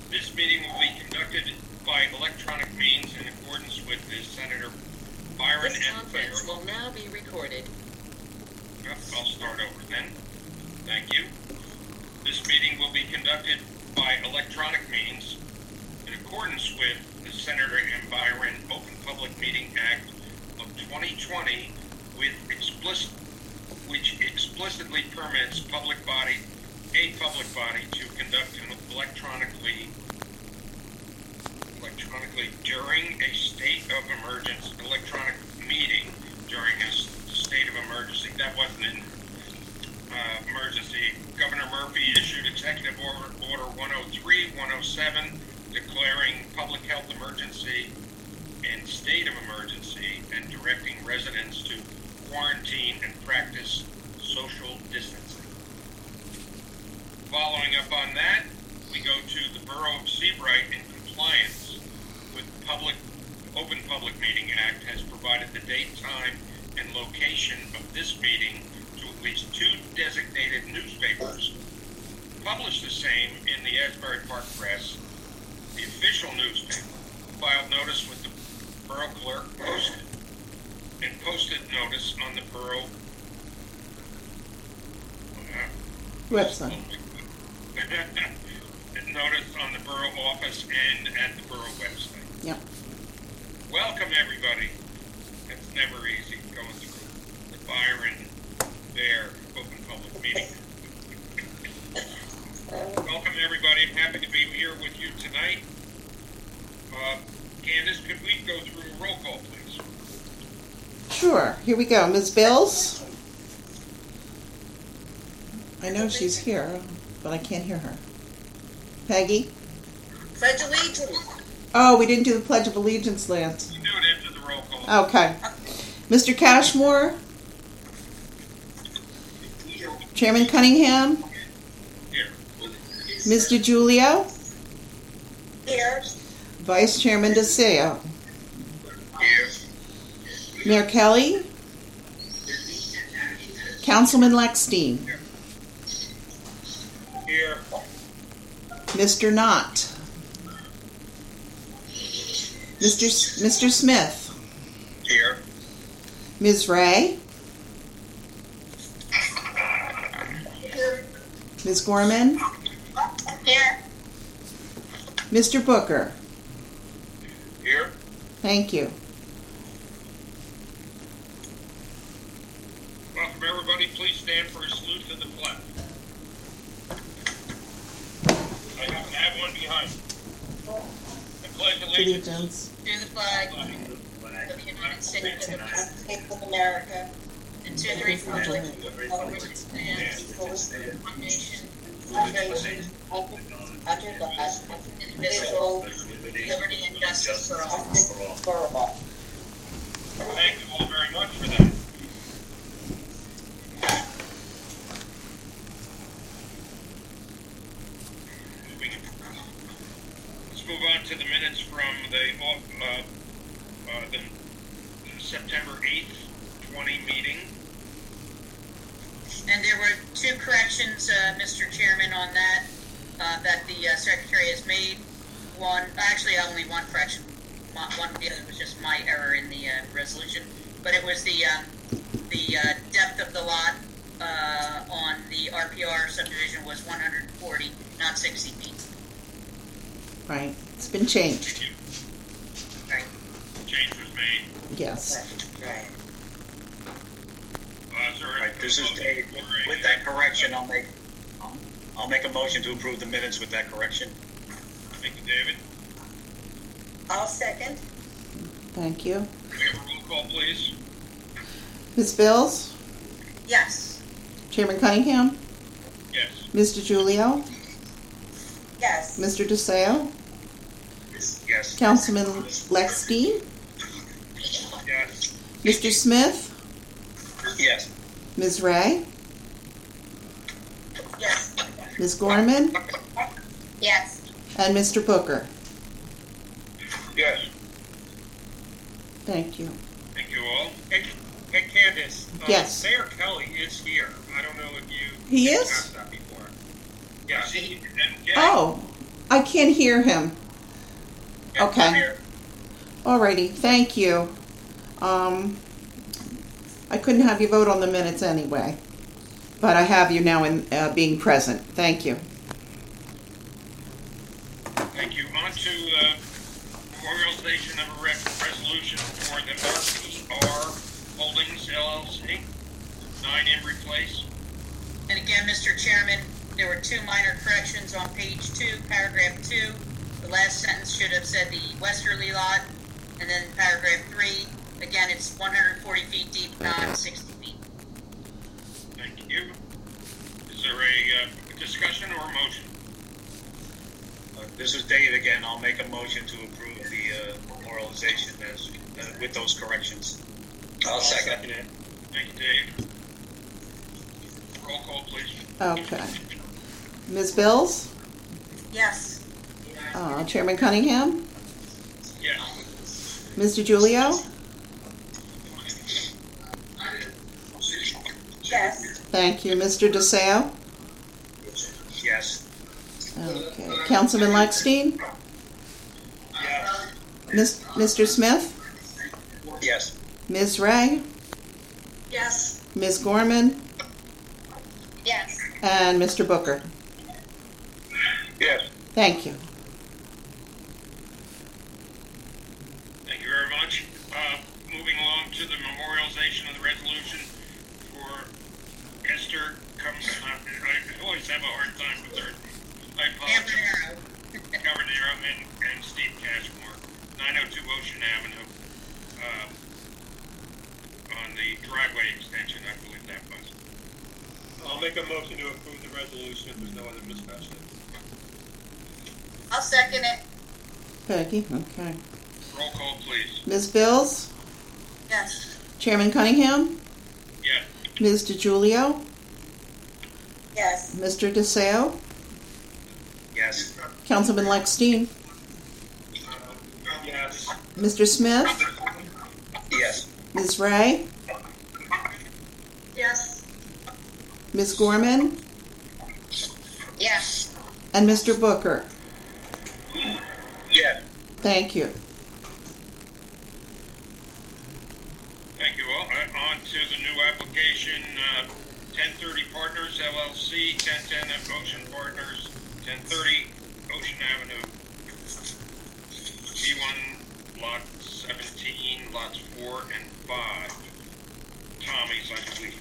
This meeting will be conducted by electronic means in accordance with the Senator Byron This M. conference will now be recorded. I'll start over then. Thank you. This meeting will be conducted by electronic means in accordance with the Senator M. Byron Open Public Meeting Act of 2020, which explicitly permits a public body to conduct an electronically during a state of emergency, electronic meeting during a state of emergency. That wasn't in emergency. Governor Murphy issued Executive Order 103, 107, declaring public health emergency and state of emergency and directing residents to quarantine and practice social distancing. Following up on that, we go to the Borough of Seabright in compliance with Open Public Meeting Act has provided the date, time, and location of this meeting to at least 2 designated newspapers. Published the same in the Asbury Park Press, the official newspaper, filed notice with the Borough Clerk, posted notice on the Borough website. Notice on the Borough office and at the Borough website. Yep. Welcome, everybody. It's never easy going through the Byron Bear Open Public Meeting. Welcome, everybody. I'm happy to be here with you tonight. Candace, could we go through a roll call, please? Sure. Here we go. Ms. Bills? I know she's here, but I can't hear her. Peggy? Pledge allegiance. Oh, we didn't do the Pledge of Allegiance, Lance. You do it after the roll call. Okay. Mr. Cashmore? Chairman Cunningham? Here. Ms. DiGiulio? Here. Vice Chairman DeSeo? Here. Mayor Kelly? Councilman Leckstein? Here. Mr. Knott? Mr. Smith? Here. Ms. Ray? Ms. Gorman? Here. Mr. Booker? Here. Thank you. Welcome, everybody. Please stand for a salute to the flag. I happen to have one behind me. I pledge allegiance Allegiance. To the flag of the United States of America and to the republic for which it stands, one nation, under God, indivisible, with liberty and justice for all. Thank you all very much for that. Let's move on to the minutes from the September 8th, 20 meeting. And there were 2 corrections, Mr. Chairman, on that the Secretary has made. Only one correction. The other was just my error in the resolution. But it was the depth of the lot on the RPR subdivision was 140, not 60 feet. Right. It's been changed. Right. Change was made. Yes. Right. Right, this is Dave. With that correction, I'll make a motion to approve the minutes with that correction. Thank you, David. I'll second. Thank you. Can we have a roll call, please? Ms. Bills? Yes. Chairman Cunningham? Yes. Ms. DiGiulio? Yes. Mr. DeSeo? Yes. Councilman Leckstein? Yes. Mr. Smith? Yes. Ms. Ray? Yes. Ms. Gorman? Yes. And Mr. Booker? Yes. Thank you. Thank you all. Hey Candace. Yes. Mayor Kelly is here. I don't know if you He is? asked that before. Yeah. And Oh, I can't hear him. Yeah, Okay. I'm here. Alrighty, thank you. I couldn't have you vote on the minutes anyway, but I have you now in being present. Thank you. Thank you. On to memorialization of a resolution for the RPR Holdings LLC, 9 Embry Place. And again, Mr. Chairman, there were 2 minor corrections on page 2, paragraph 2. The last sentence should have said the westerly lot, and then paragraph 3, again, it's 140 feet deep, not 60 feet. Thank you. Is there a discussion or a motion? This is Dave again. I'll make a motion to approve the memorialization as with those corrections. I'll second it. Thank you, Dave. Roll call, please. Okay. Ms. Bills? Yes. Chairman Cunningham? Yes. Mr. Giulio? Yes. Thank you. Mr. DeSeo? Yes. Okay. Councilman Lechstein? Yes. Mr. Smith? Yes. Ms. Ray? Yes. Ms. Gorman? Yes. And Mr. Booker? Yes. Thank you. Thank you very much. Moving along to the memorialization of the resolution for Esther I always have a hard time with her. I apologize. Cavernero and Steve Cashmore, 902 Ocean Avenue, on the driveway extension, I believe that was. I'll make a motion to approve the resolution if there's no other discussion. I'll second it. Peggy? Okay. Roll call, please. Ms. Bills? Yes. Chairman Cunningham? Yes. Ms. DiGiulio? Yes. Mr. DeSeo? Yes. Councilman Lechstein? Yes. Mr. Smith? Yes. Ms. Ray? Yes. Ms. Gorman? Yes. And Mr. Booker? Yes. Thank you. Thank you all. On to the new application, 1030 Partners LLC, 1010 Ocean Partners, 1030 Ocean Avenue, G1 Lot 17, Lots 4 and 5. Tommy's, I believe.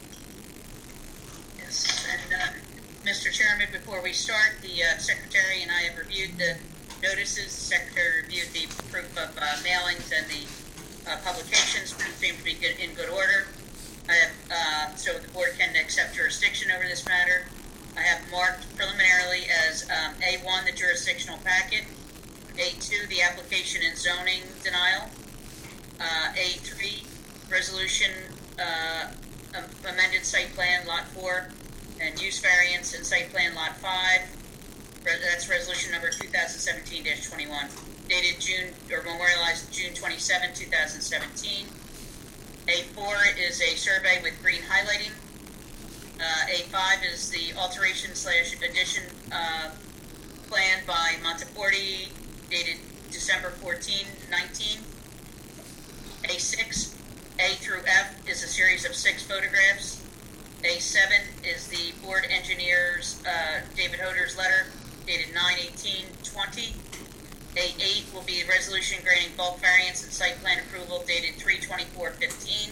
Yes. And, Mr. Chairman, before we start, the Secretary and I have reviewed the notices. The Secretary reviewed the proof of mailings and the publications. Seem to be in good order. I have, so the board can accept jurisdiction over this matter. I have marked preliminarily as A1, the jurisdictional packet, A2, the application and zoning denial, A3, resolution amended site plan lot 4 and use variance and site plan lot 5. That's resolution number 2017-21, dated June, or memorialized June 27, 2017. A4 is a survey with green highlighting. A5 is the alteration/addition plan by Monteporti, dated December 14, 19. A6, A through F is a series of 6 photographs. A7 is the board engineer's David Hoder's letter, dated 9/18/20. A8 will be a resolution granting bulk variance and site plan approval, dated 3/24/15.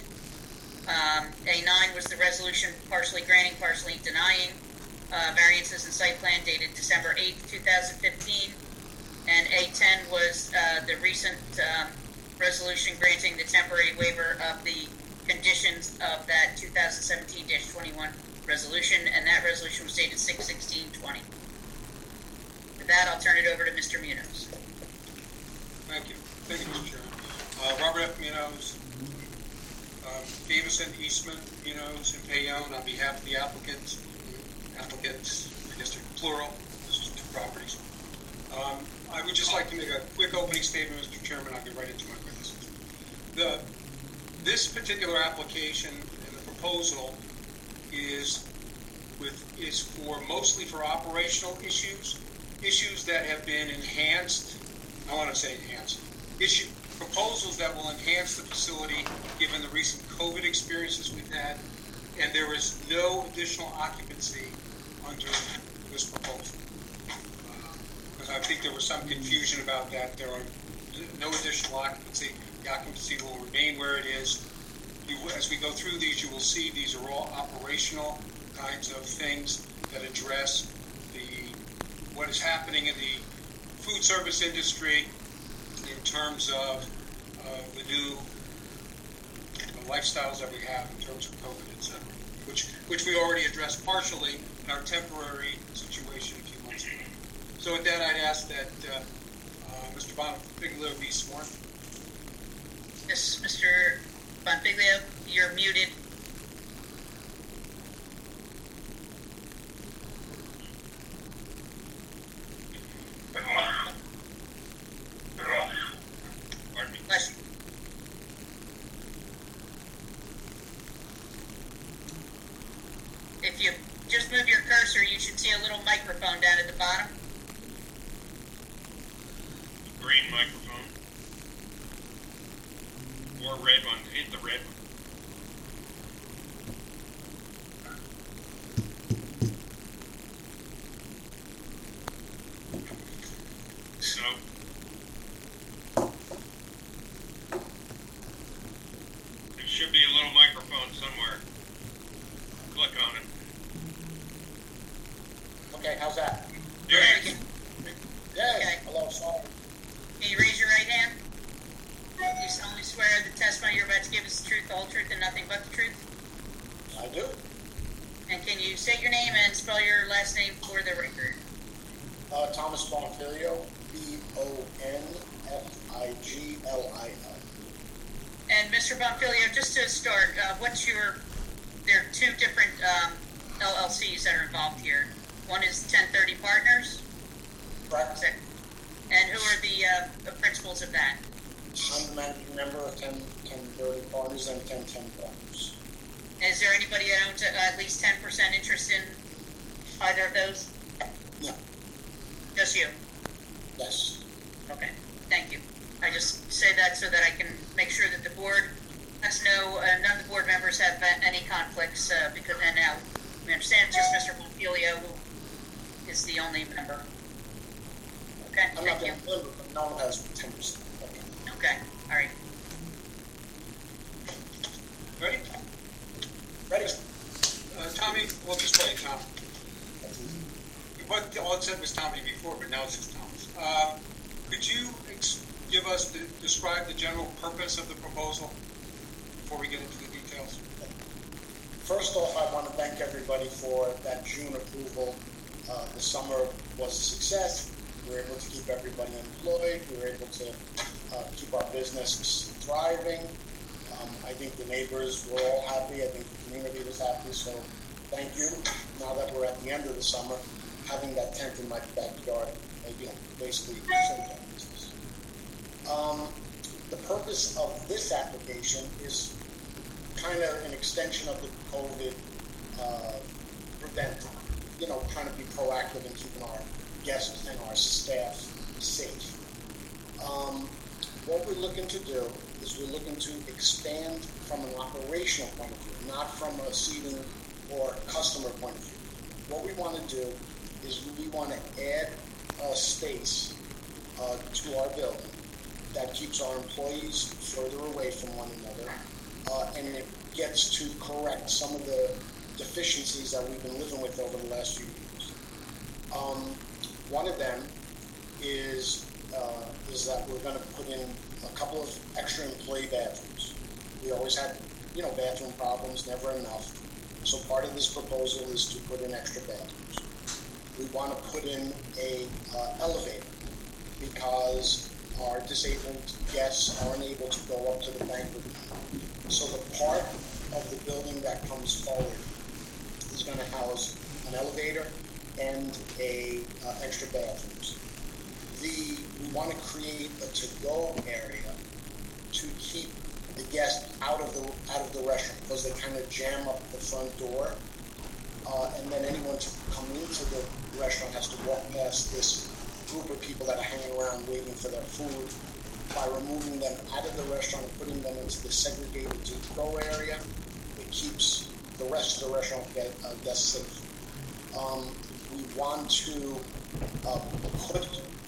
A9 was the resolution partially granting, partially denying variances and site plan, dated December 8th, 2015. And A10 was the recent resolution granting the temporary waiver of the conditions of that 2017-21 resolution, and that resolution was dated 6/16/20. With that, I'll turn it over to Mr. Munoz. Thank you. Thank you, Mr. Chairman. Robert F. Munoz, Davison, Eastman, Munoz, and Payone on behalf of the applicants, I guess they're plural, this is 2 properties. I would just like to make a quick opening statement, Mr. Chairman. I'll get right into my witnesses. This particular application and the proposal is mostly for operational issues issues that have been enhanced, I want to say enhanced, proposals that will enhance the facility given the recent COVID experiences we've had, and there is no additional occupancy under this proposal. Because I think there was some confusion about that. There are no additional occupancy. The occupancy will remain where it is. As we go through these, you will see these are all operational kinds of things that address what is happening in the food service industry in terms of the new lifestyles that we have in terms of COVID, etc., which we already addressed partially in our temporary situation a few months ago. So with that, I'd ask that Mr. Bonfiglio be sworn. Yes, Mr. Bonfiglio, you're muted. Pardon me. Bless you. If you just move your cursor, you should see a little microphone down at the bottom. Green microphone. Or red one. Hit the red one. No. There should be a little microphone somewhere. Click on it. Okay, how's that? There There it we is. go. Yay! Okay. Hello, sorry. Can you raise your right hand? You solemnly swear the testimony you're about to give is the truth, the whole truth, and nothing but the truth? I do. And can you state your name and spell your last name for the record? Thomas Bonfiglio, Bonfigli. And Mr. Bonfiglio, just to start, there are two different LLCs that are involved here. One is 1030 Partners, Correct. and who are the principals of that? I'm the managing member of 1030 Partners and 1010 Partners. Is there anybody that owns at least 10% interest in either of those? No. Just you? Yes. Okay, thank you. I just say that so that I can make sure that the board has none of the board members have any conflicts, because, and now we understand it's just Mr. Bonfiglio who is the only member. Okay, I'm thank not you. the member, but no one has 10%. Okay, all right. Ready? Ready? Tommy, we'll just wait, Tom. What all it said was Tommy before, but now it's just Thomas. Could you describe the general purpose of the proposal before we get into the details? First off, I want to thank everybody for that June approval. The summer was a success. We were able to keep everybody employed. We were able to keep our business thriving. I think the neighbors were all happy. I think the community was happy. So thank you. Now that we're at the end of the summer, having that tent in my backyard, basically saved our business. The purpose of this application is kind of an extension of the COVID prevent, trying to be proactive in keeping our guests and our staff safe. What we're looking to do is we're looking to expand from an operational point of view, not from a seating or customer point of view. What we want to do is we want to add a space to our building that keeps our employees further away from one another, and it gets to correct some of the deficiencies that we've been living with over the last few years. One of them is that we're going to put in a couple of extra employee bathrooms. We always had, bathroom problems, never enough. So part of this proposal is to put in extra bathrooms. We want to put in a elevator because our disabled guests aren't able to go up to the banquet room. So the part of the building that comes forward is going to house an elevator and extra bathrooms. We want to create a to-go area to keep the guests out of the restaurant because they kind of jam up the front door, and then anyone to come into the restaurant has to walk past this group of people that are hanging around waiting for their food. By removing them out of the restaurant and putting them into the segregated to-go area, it keeps the rest of the restaurant guests safe. We want to put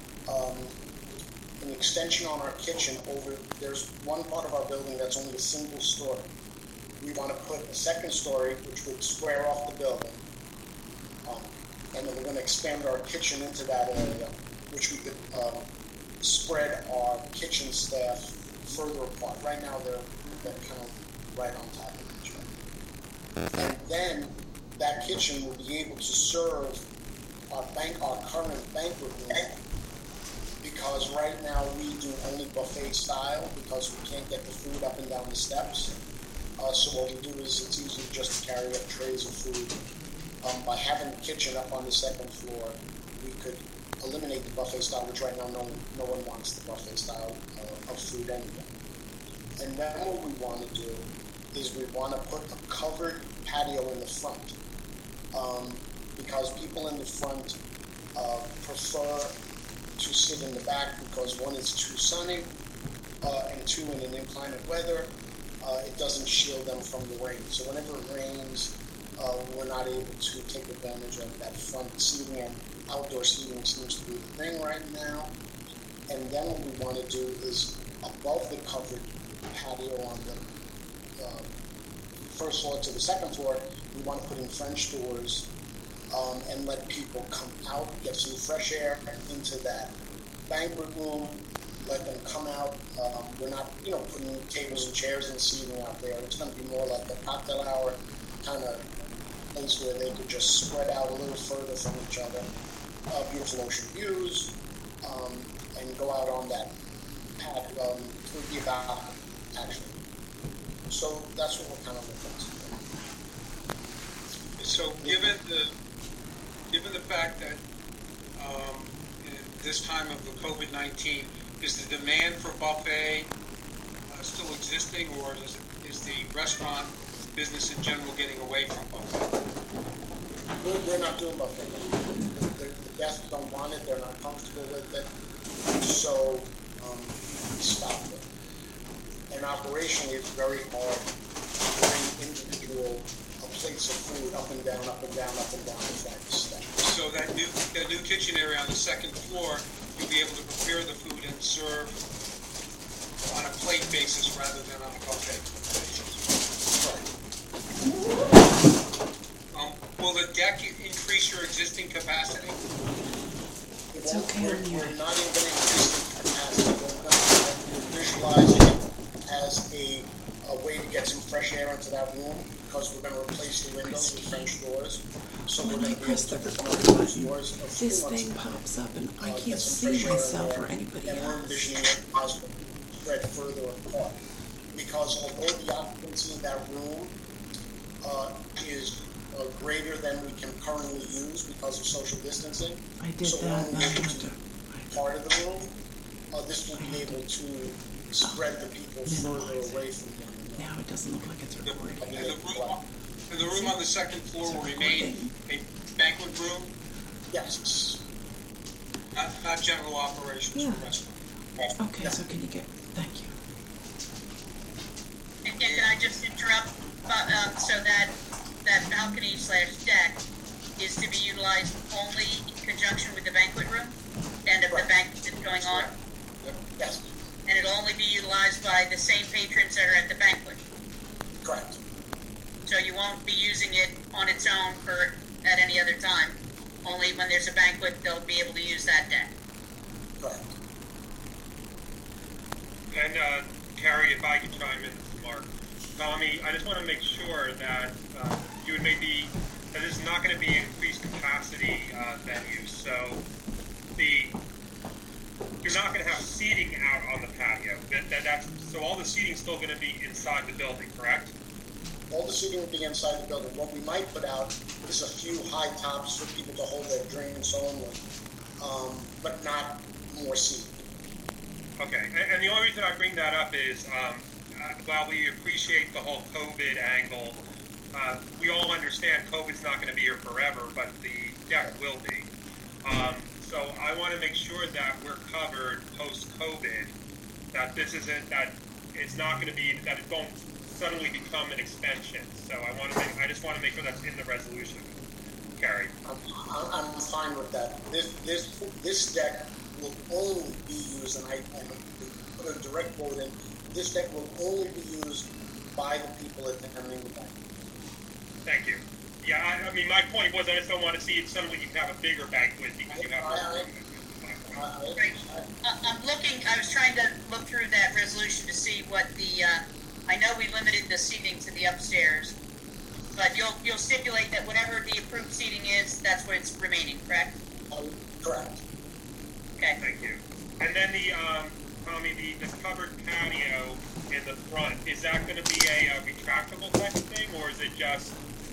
an extension on our kitchen over. There's one part of our building that's only a single story. We want to put a second story, which would square off the building. And then we're going to expand our kitchen into that area, which we could spread our kitchen staff further apart. Right now, they're kind of right on top of each other. And then that kitchen will be able to serve our current banquet room, because right now we do only buffet style because we can't get the food up and down the steps. So what we do is it's easy just to carry up trays of food. By having the kitchen up on the second floor, we could eliminate the buffet style, which right now no one wants the buffet style of food anyway. And then what we want to do is we want to put a covered patio in the front, because people in the front prefer to sit in the back because one, it's too sunny, and two, in an inclement weather, it doesn't shield them from the rain. So whenever it rains, we're not able to take advantage of that front seating, and outdoor seating seems to be the thing right now. And then what we want to do is above the covered patio on the first floor to the second floor, we want to put in French doors and let people come out, get some fresh air into that banquet room, let them come out. We're not, putting tables and chairs and seating out there. It's going to be more like a cocktail hour kind of place where they could just spread out a little further from each other. Beautiful ocean views, and go out on that pad. It would be about actually. So that's what we're kind of looking at. So given the fact that in this time of the COVID-19, is the demand for buffet still existing, or is the restaurant business in general getting away from buffet? We're not doing buffet. The guests don't want it. They're not comfortable with it. So we stopped it. And operationally, it's very hard to bring individual plates of food up and down, up and down, up and down the flight of steps. So that new kitchen area on the second floor, you'll be able to prepare the food and serve on a plate basis rather than on a buffet basis. Right. Will the deck increase your existing capacity? It's okay. We're not even going to increase the capacity. We're visualizing it as a way to get some fresh air into that room, because we're going to replace the windows with French doors. So we're going to be able to open up those doors. This thing pops up and I can't see myself or anybody and we're else. envisioning it possible spread further apart. Because although the occupancy in that room is greater than we can currently use because of social distancing, I did so that we're only able last to winter. part of the room, this will be able to spread the people further away from them. Now it doesn't look like it's recording. And the room on the second floor will remain a banquet room, Yes. not general operations Yeah. restaurant. Okay, so can you get, thank you. And can I just interrupt? So that balcony/deck is to be utilized only in conjunction with the banquet room, and if the banquet is going on, Yes. and it'll only be utilized by the same patrons that are at the banquet. Correct. So you won't be using it on its own at any other time. Only when there's a banquet, they'll be able to use that deck. Correct. And Carrie, if I could chime in, Mark. Tommy, I just want to make sure that you had made that this is not going to be increased capacity venues. So you're not going to have seating out on the patio. So all the seating's still going to be inside the building, correct? All the seating will be inside the building. What we might put out is a few high tops for people to hold their drinks only, but not more seating. Okay, and the only reason I bring that up is while we appreciate the whole COVID angle, we all understand COVID's not going to be here forever, but the deck will be. So I want to make sure that we're covered post-COVID, that this isn't, that it's not going to be, that it won't suddenly become an extension. So I just want to make sure that's in the resolution, Gary. I'm fine with that. This deck will only be used, and I put a direct quote in, this deck will only be used by the people attending the bank. Thank you. Yeah, I mean, my point was I just don't want to see it suddenly you have a bigger banquet because you have more room. I was trying to look through that resolution to see what I know we limited the seating to the upstairs, but you'll stipulate that whatever the approved seating is, that's what it's remaining, correct? Correct. Okay. Thank you. And then Tommy, the covered patio in the front, is that going to be a retractable type of thing, or is it just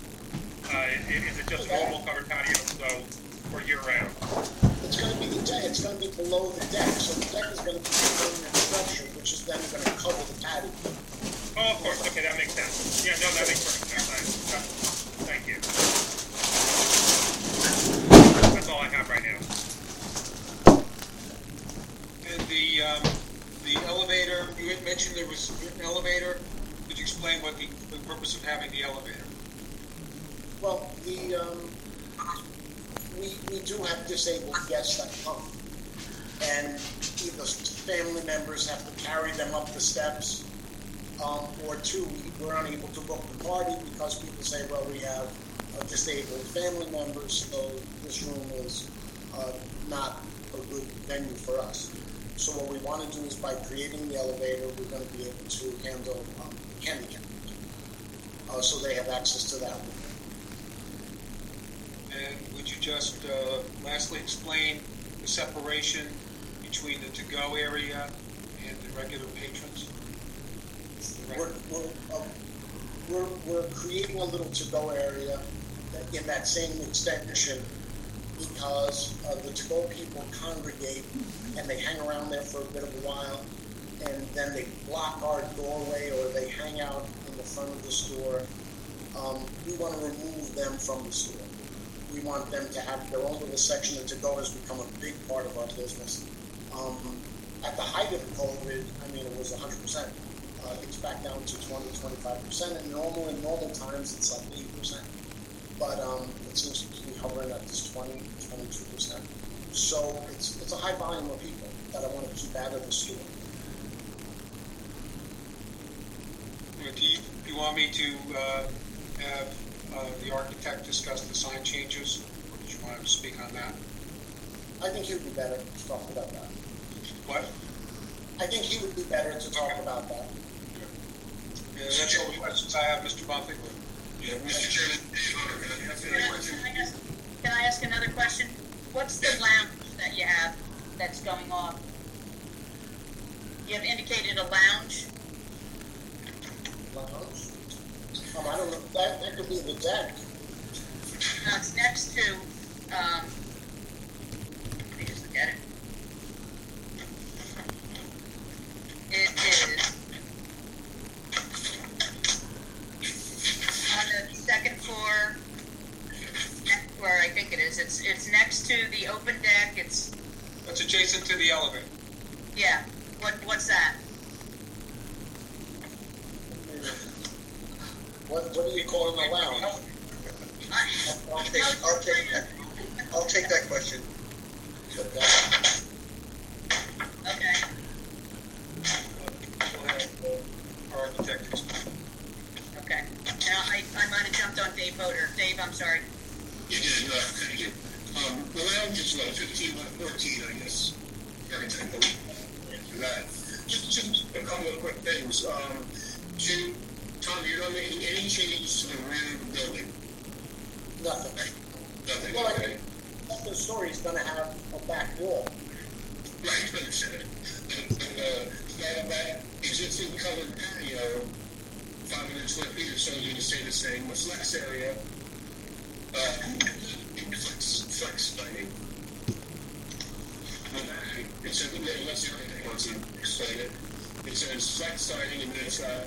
normal covered patio for year round? It's going to be the deck. It's going to be below the deck, so the deck is going to be permanent structure, which is then going to cover the patio. Oh, of course. Okay, that makes sense. Yeah, no, that makes perfect sense. Thank you. That's all I have right now. And the elevator, you had mentioned there was an elevator. Could you explain what the purpose of having the elevator? Well, we do have disabled guests that come, and either family members have to carry them up the steps, or two, we're unable to book the party because people say, well, we have a disabled family member, so this room is not a good venue for us. So what we want to do is, by creating the elevator, we're going to be able to handle handicapped, so they have access to that room. And would you just lastly explain the separation between the to-go area and the regular patrons? We're creating a little to-go area in that same extension because the to-go people congregate and they hang around there for a bit of a while, and then they block our doorway or they hang out in the front of the store. We want to remove them from the store. We want them to have their own little section. The to-go has become a big part of our business. At the height of COVID, I mean, it was 100%. It's back down to 20-25%, and in normal times it's like 8%. But it seems to be hovering at this 20-22%. So it's a high volume of people that I want to keep out of the store. Do you want me to have the architect discuss the sign changes, or did you want to speak on that? I think he would be better to talk about that. What? I think he would be better to talk about that. Yeah, that's all the questions I have, Mr. Bonfiglio. Yeah, Mr. Chairman, can I ask another question? What's the lounge that you have that's going off? You have indicated a lounge. Lounge? I don't know. That could be the deck. No, it's next to. Let me just look at it. It is on the second floor, where I think it is. It's next to the open deck. That's adjacent to the elevator. Yeah. What's that? What do you call the lounge? I'll take that question. Okay. Our architect explain. Okay. Now I might have jumped on Dave Hoder. Dave, I'm sorry. You did, thank you. The lounge is 15 by 14, I guess. Every time that. Just a couple of quick things. Tom, you're not making any changes to the rear of the building? Nothing. Nothing, Well, okay. The story is going to have a back wall. Right, I understand. That existing covered patio, 500 square feet or so, you can stay the same. The flex area, flex lighting. It says, unless the architect wants to explain it, it says flex siding, and then it's got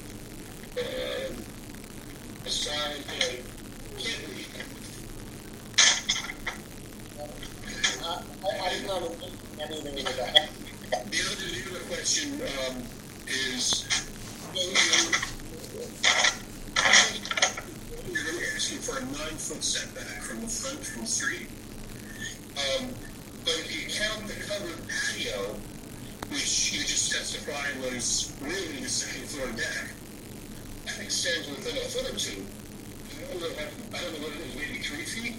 a side cantilever. I didn't know anything with that. The other question is, well, you're going to be asking for a 9-foot setback from the front from the street. But if you count the covered patio, which you just testified was really the second floor deck, that extends within a foot or two. I don't know what it is, maybe 3 feet.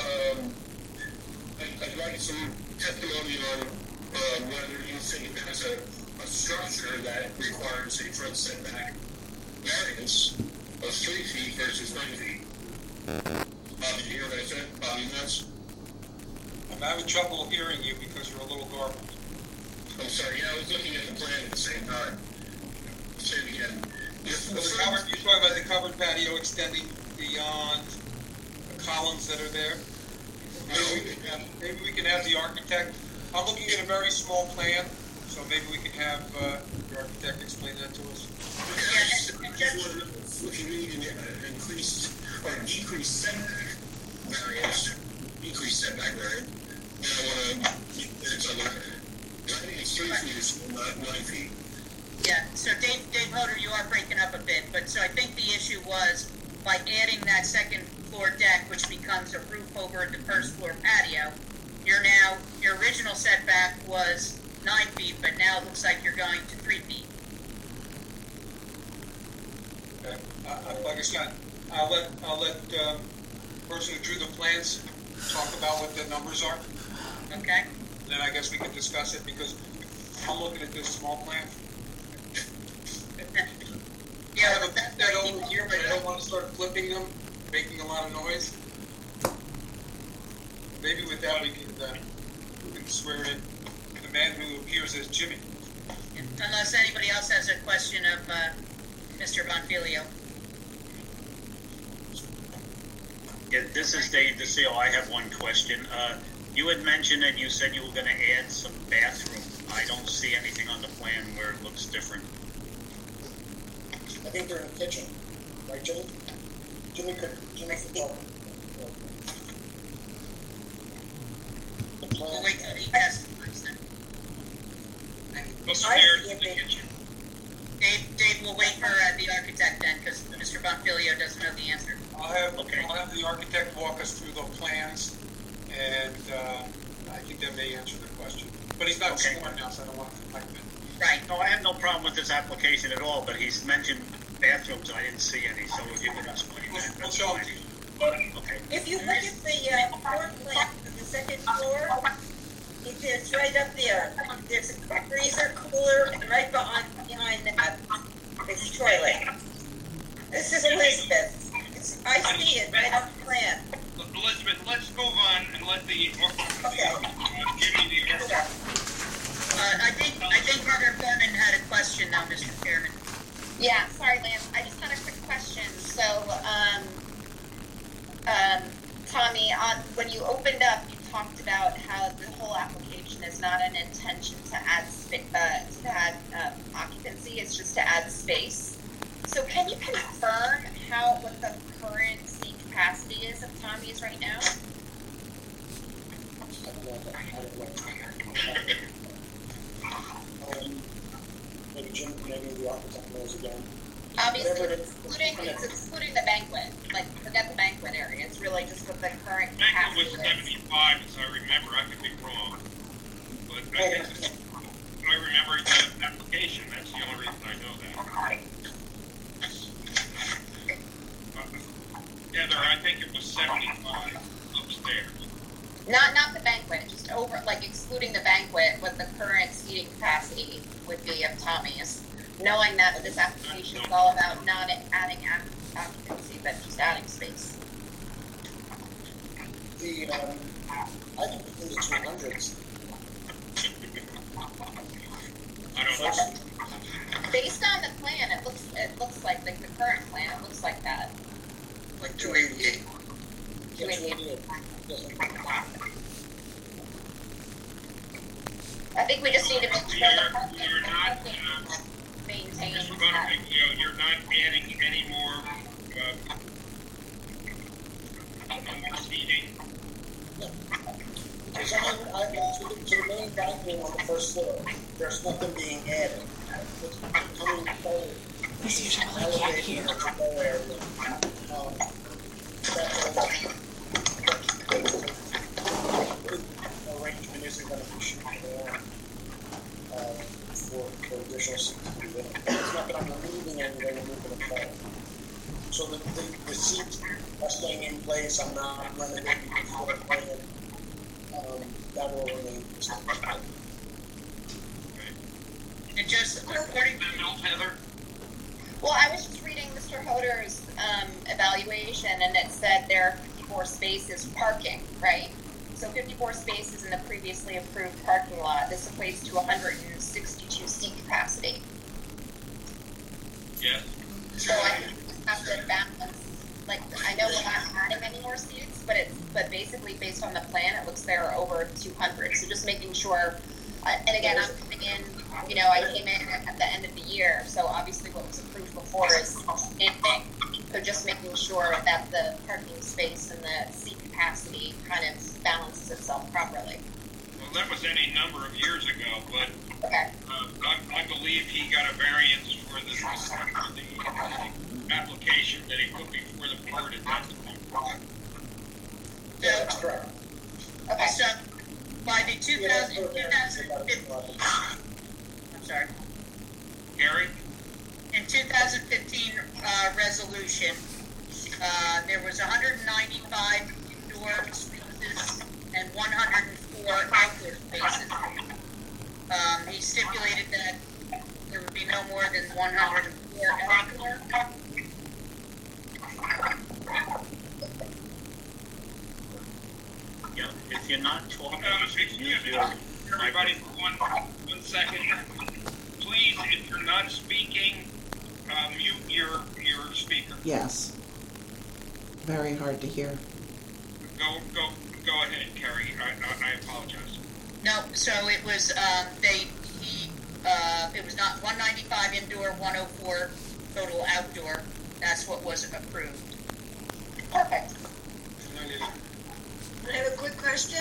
I'd like some testimony on whether you think there's a structure that requires a front setback variance of 3 feet versus 9 feet. Bob, did you hear what I said? Bobby Nuts? I'm having trouble hearing you because you're a little garbled. I'm sorry, yeah, I was looking at the plan at the same time. Say it again. You're talking about the covered patio extending beyond the columns that are there? Maybe we can have the architect. I'm looking at a very small plan, so maybe we can have the architect explain that to us. If you need an increased or decreased setback variance, decreased setback variance, then I want to get it's on the, I think it's 3 feet, it's not 9 feet. Yeah, so Dave Hoder, you are breaking up a bit, but so I think the issue was by adding that second floor deck, which becomes a roof over the first floor patio, your original setback was 9 feet, but now it looks like you're going to 3 feet. Okay. Like I said, I'll let the person who drew the plans talk about what the numbers are. Okay? Then I guess we can discuss it because I'm looking at this small plan. I have a bed over here, but I don't want to start flipping them, making a lot of noise. Maybe with that we can swear in the man who appears as Jimmy. Unless anybody else has a question of Mr. Bonfilio. Yeah, this is Dave DeSeo. I have one question. You had mentioned that you said you were going to add some bathrooms. I don't see anything on the plan where it looks different. I think they're in the kitchen, right, Jimmy? Jimmy could talk. We'll wait till he testifies then. Upstairs in the kitchen. Dave, we'll wait for the architect then, because Mr. Bonfilio doesn't know the answer. I'll have the architect walk us through the plans, and I think that may answer the question. But he's not sworn now, so I don't want to conflict it. Right. No, I have no problem with this application at all, but he's mentioned bathrooms, and I didn't see any, so if you could explain that. We'll show it to you. Okay. If you look at the floor plan of the second floor, it's right up there. There's a freezer cooler, and right behind that is toilet. This is Elizabeth. I see it right on the plan. Elizabeth, let's move on and let the give me the answer. I think Heather Bowman had a question now, Mr. Chairman. Yeah, sorry, Lance. I just had a quick question. So, Tommy, when you opened up, you talked about how the whole application is not an intention to add occupancy; it's just to add space. So, can you confirm what the current seat capacity is of Tommy's right now? Maybe the architect knows again. Obviously, it's excluding the banquet. Like, forget the banquet area. It's really just what the current capacity was 75, as I remember. I could be wrong. But I remember the application. That's the only reason I know that. Heather, I think it was 75 upstairs. Not the banquet, just over, like, excluding the banquet, what the current seating capacity would be of Tommy's. Knowing that this application is all about not adding occupancy, but just adding space. I think in the 200s. I don't know. Based on the plan, it looks like the current plan, it looks like that. Like 288. 288. I think we just need to make sure that you're not maintains Mr. that. You're not adding any more seating. There's only, to the main banquet on the first floor, there's nothing being added. It's coming forward. This is all I can't hear. Arrangement isn't going to be shooting around for additional seats to be in. It's not that I'm removing anything and moving it forward. So the seats are staying in place. I'm not renovating the floor plan. That will remain the same. And just according to Heather? Well, I was just reading Mr. Hoder's evaluation, and it said there are 54 spaces parking, right? So 54 spaces in the previously approved parking lot. This equates to 162 seat capacity. Yes. So I think we have to balance. Like, I know we're not adding any more seats, but basically based on the plan, it looks there are over 200. So just making sure. And again, I'm coming in. You know, I came in at the end of the year, so obviously what was approved before is standing. So just making sure that the parking space and the seat capacity kind of balances itself properly. Well, that was any number of years ago, but okay. I believe he got a variance for the application that he put before the board at that time. Yeah, that's correct. Okay. So by the 2015, I'm sorry. Gary? In 2015 resolution, there was 195 indoor spaces and 104 outdoor spaces. He stipulated that there would be no more than 104 outdoor. Yeah, if you're not talking, Excuse me, everybody, for one second. Please, if you're not speaking, mute your speaker. Yes. Very hard to hear. Go ahead, Carrie. I apologize. No, so it was it was not 195 indoor, 104 total outdoor. That's what was approved. Perfect. I have a quick question.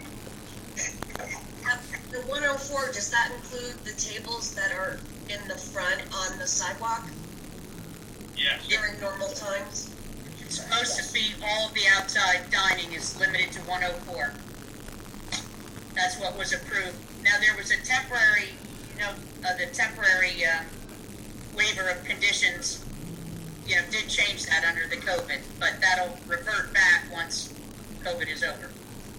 The 104, does that include the tables that are in the front on the sidewalk Yes. during normal times? It's supposed to be all of the outside dining is limited to 104. That's what was approved. Now, there was a temporary, the temporary waiver of conditions, did change that under the COVID, but that'll revert back once COVID is over.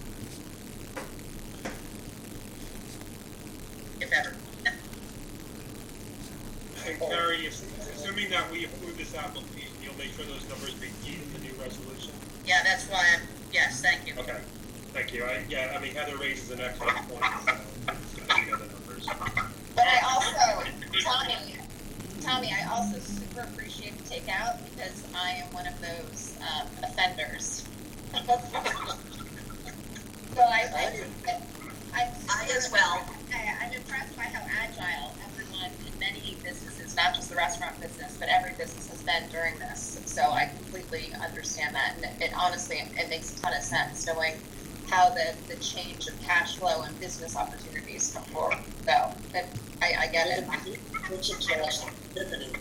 If ever. And Carrie, assuming that we approve this application, you'll make sure those numbers be key in the new resolution? Yeah, that's why yes, thank you. Okay, thank you. Heather raises an excellent point, so it's going to be other numbers. But I also, Tommy, I also super appreciate the takeout because I am one of those offenders. So I as well. I'm impressed by how agile everyone in many businesses, not just the restaurant business, but every business has been during this. So I completely understand that, and it honestly, it makes a ton of sense knowing how the change of cash flow and business opportunities come forward. So I get it. It's exhausting. Dividend.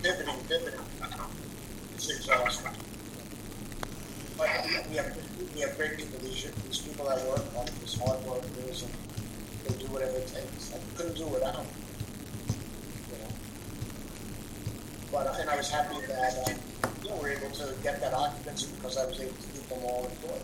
It's exhausting. But we have great people. These people that work on this hard workers, and they do whatever it takes. I couldn't do without them. But I was happy that we were able to get that occupancy because I was able to keep them all employed.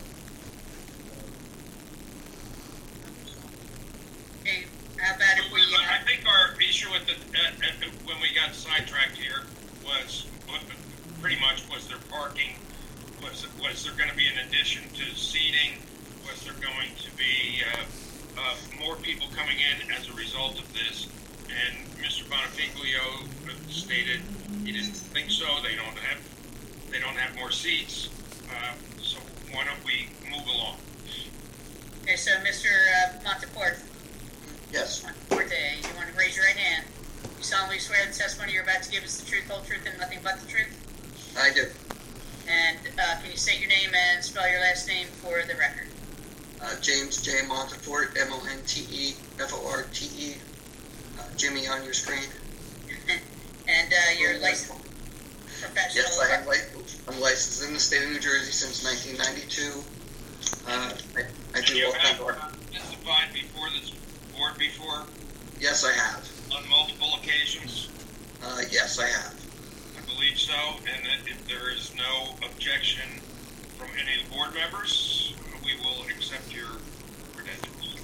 Okay, how about if we? I think our issue at when we got sidetracked here was pretty much was their parking. Was there going to be an addition to seating? Was there going to be more people coming in as a result of this? And Mr. Bonifiglio stated he didn't think so. They don't have more seats. So why don't we move along? Okay, so Mr. Monteporte. Yes. Monteporte, you want to raise your right hand? You solemnly swear the testimony you're about to give is the truth, whole truth, and nothing but the truth? I do. And can you state your name and spell your last name for the record? James J. Montefort, Montefort, Jimmy on your screen. And you're licensed professional? Yes, I'm licensed in the state of New Jersey since 1992. I do You all kinds have of work. testified before this board before Yes, I have. on multiple occasions? Yes, I have. I believe so, and that if there is no objection from any of the board members, we will accept your credentials.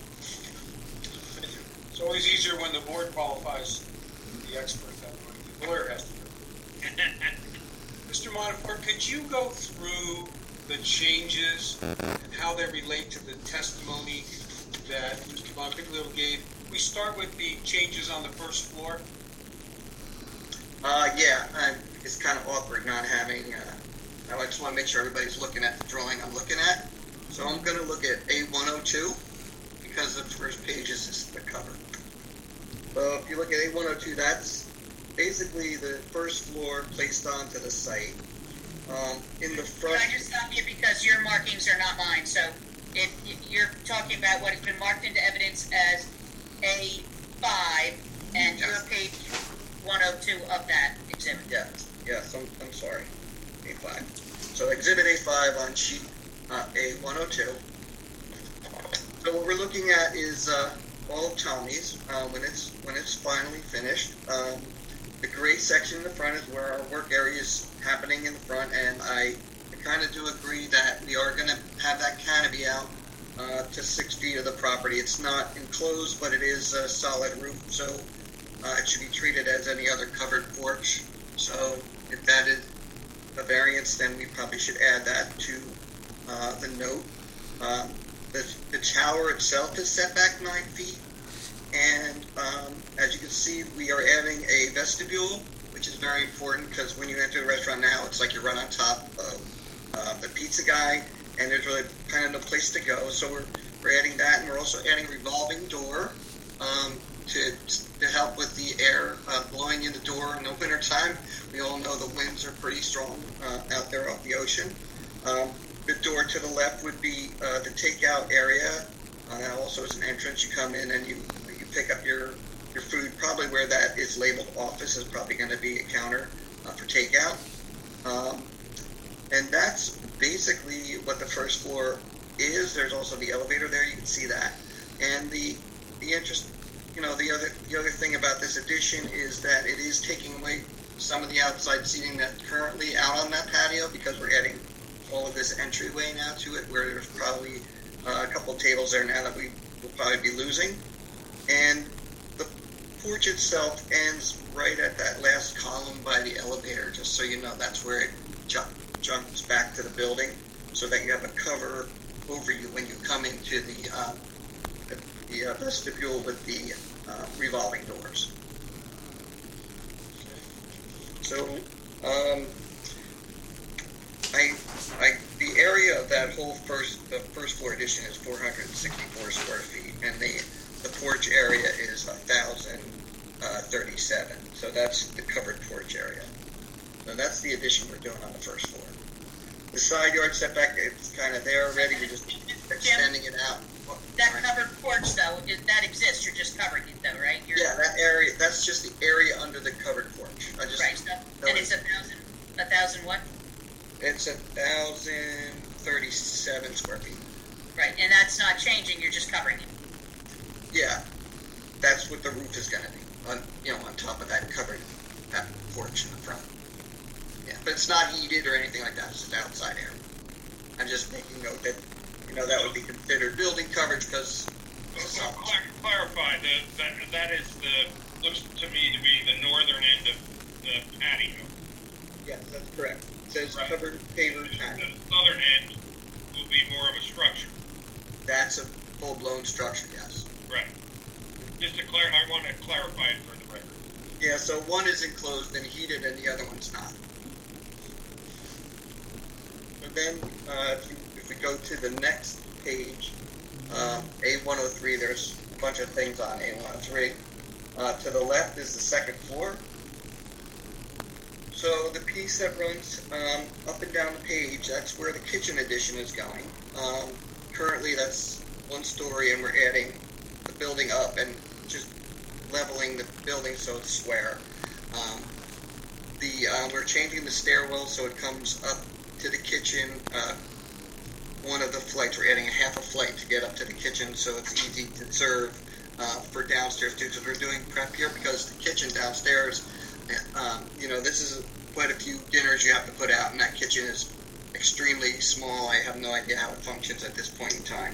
It's always easier when the board qualifies the expert than when the lawyer has to do it. Mr. Montefort, could you go through the changes and how they relate to the testimony that Mr. Bonfiglio gave? We start with the changes on the first floor. It's kind of awkward not having, I just want to make sure everybody's looking at the drawing I'm looking at. So I'm going to look at A102 because the first page is the cover. So if you look at A102, that's basically the first floor placed onto the site. In the front... Can I just stop you because your markings are not mine, so if you're talking about what has been marked into evidence as A5, and your page 102 of that exhibit. Yes, I'm sorry. A5. So exhibit A5 on sheet A102. So what we're looking at is all of Tommy's when it's finally finished. The gray section in the front is where our work area is happening in the front, and I kind of do agree that we are going to have that canopy out to 6 feet of the property. It's not enclosed, but it is a solid roof, so it should be treated as any other covered porch. So if that is a variance, then we probably should add that to the note. The tower itself is set back 9 feet, and as you can see, we are adding a vestibule, which is very important because when you enter the restaurant now, it's like you're right on top of the pizza guy, and there's really kind of no place to go. So we're adding that, and we're also adding a revolving door to help with the air blowing in the door in the winter time. We all know the winds are pretty strong out there off the ocean. The door to the left would be the takeout area. That also is an entrance. You come in and you pick up your food. Probably where that is labeled office is probably going to be a counter for takeout. And that's basically what the first floor is. There's also the elevator there. You can see that. And the interest, the other thing about this addition is that it is taking away some of the outside seating that's currently out on that patio because we're adding all of this entryway now to it, where there's probably a couple of tables there now that we will probably be losing. And the porch itself ends right at that last column by the elevator, just so you know that's where it jumps back to the building, so that you have a cover over you when you come into the vestibule with the revolving doors. So, the area of that whole first floor addition is 464 square feet, and the porch area is 1,037. So that's the covered porch area. So that's the addition we're doing on the first floor. The side yard setback, it's kind of there already. We're just extending it out. That covered porch, though, that exists. You're just covering it, though, right? Yeah, that area. That's just the area under the covered porch. Right. And it's 1,000 what? It's 1,037 square feet. Right, and that's not changing. You're just covering it. Yeah, that's what the roof is going to be on top of that covered porch in the front. Yeah, but it's not heated or anything like that. It's just outside air. I'm just making note that that would be considered building coverage because. Clarify that is looks to me to be the northern end of the patio. Yes, that's correct. It says covered paver patio. The southern end will be more of a structure. That's a full-blown structure, yes. Right. Just to I want to clarify it for the record. Yeah, so one is enclosed and heated, and the other one's not. So then, if we go to the next page, A103, there's a bunch of things on A103. To the left is the second floor. So the piece that runs up and down the page, that's where the kitchen addition is going. currently that's 1 story, and we're adding the building up and just leveling the building so it's square. We're changing the stairwell so it comes up to the kitchen. One of the flights, we're adding a half a flight to get up to the kitchen so it's easy to serve for downstairs too, because we're doing prep here because the kitchen downstairs, this is quite a few dinners you have to put out, and that kitchen is extremely small. I have no idea how it functions at this point in time.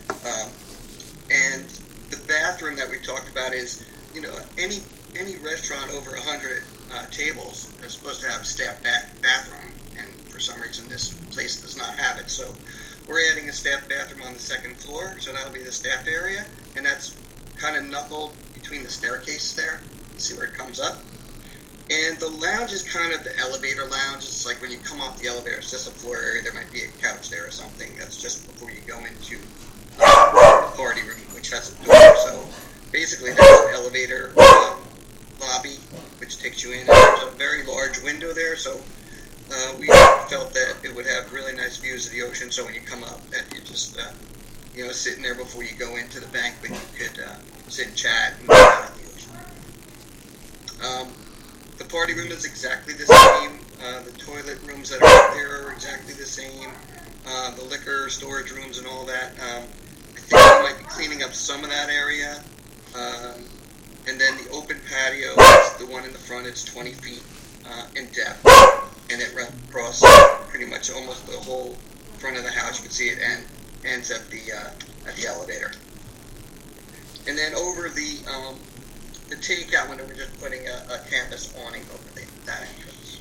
And the bathroom that we talked about is, any restaurant over 100 tables is supposed to have a staff bathroom, and for some reason this place does not have it. So we're adding a staff bathroom on the 2nd floor, so that'll be the staff area, and that's kind of knuckled between the staircase there. You see where it comes up. And the lounge is kind of the elevator lounge. It's like when you come off the elevator, it's just a floor area. There might be a couch there or something. That's just before you go into the party room, which has a door. So basically there's an elevator lobby, which takes you in. And there's a very large window there, so we felt that it would have really nice views of the ocean. So when you come up, that you just, sitting there before you go into the banquet, you could sit and chat and look at the ocean. The party room is exactly the same. The toilet rooms that are up there are exactly the same. The liquor storage rooms and all that. I think we might be cleaning up some of that area. And then the open patio is the one in the front. It's 20 feet in depth, and it runs across pretty much almost the whole front of the house. You can see it ends at the elevator. And then over the takeout window, we're just putting a canvas awning over that entrance.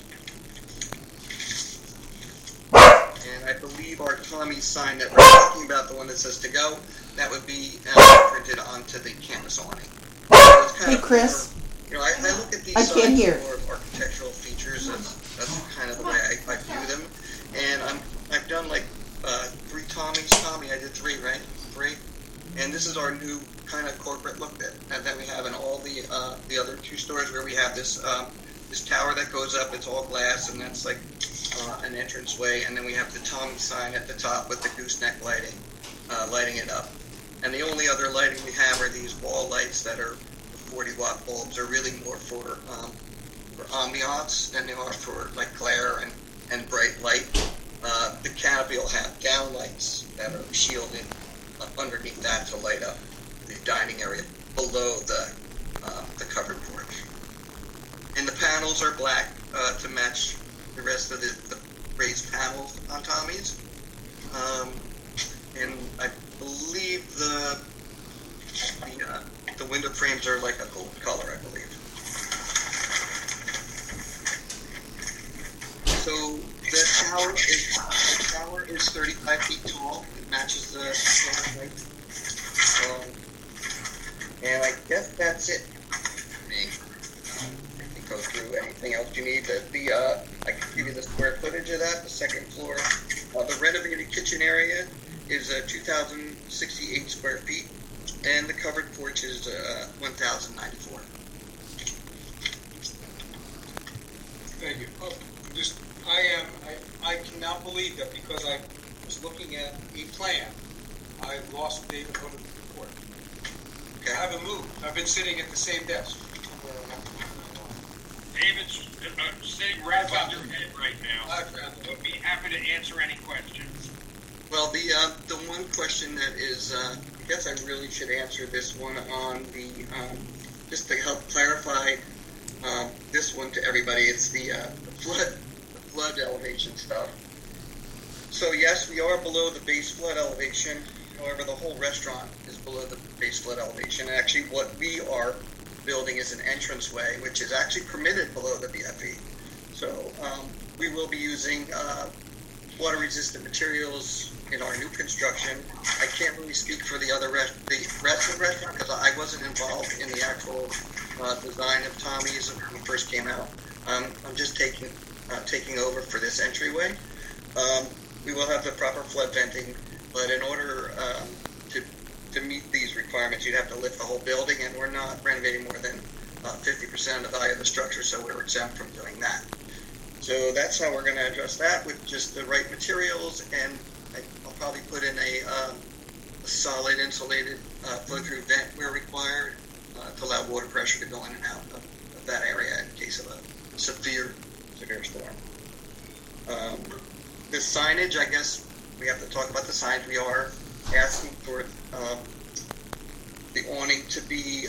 And I believe our Tommy's sign that we're talking about, the one that says to go, that would be printed onto the canvas awning. Hey, Chris. More, I look at these I can't hear. More architectural features. That's kind of the way I view them. And I've done like 3 Tommy's. Tommy, I did 3, right? 3. And this is our new kind of corporate look that we have in all the other 2 stores, where we have this tower that goes up. It's all glass, and that's like an entranceway. And then we have the Tommy sign at the top with the gooseneck lighting it up. And the only other lighting we have are these wall lights that are 40-watt bulbs. Are really more for ambiance than they are for like glare and bright light. The canopy will have down lights that are shielded underneath that to light up the dining area below the covered porch. And the panels are black to match the rest of the raised panels on Tommy's. And I believe the window frames are like a gold color, I believe. So the tower is 35 feet tall. It matches the height. And I guess that's it. I can go through anything else you need. I can give you the square footage of that. The 2nd floor, the renovated kitchen area is 2,068 square feet, and the covered porch is 1,094. Thank you. I cannot believe that because I was looking at a plan, I lost David on the report. Okay. I haven't moved. I've been sitting at the same desk. David's sitting right above your head right now. We'll be happy to answer any questions. Well, the one question that is, I guess I really should answer this one on the, just to help clarify this one to everybody. It's the flood elevation stuff. So yes, we are below the base flood elevation. However, the whole restaurant is below the base flood elevation. And actually, what we are building is an entranceway, which is actually permitted below the BFE. So we will be using water-resistant materials in our new construction. I can't really speak for the rest of the restaurant because I wasn't involved in the actual design of Tommy's when it first came out. I'm just taking over for this entryway. We will have the proper flood venting, but in order to meet these requirements, you'd have to lift the whole building, and we're not renovating more than 50% of the value of the structure, so we're exempt from doing that. So that's how we're going to address that, with just the right materials, and I'll probably put in a solid insulated flow-through vent where required to allow water pressure to go in and out of that area in case of a severe storm. The signage, I guess we have to talk about the signs. We are asking for the awning to be,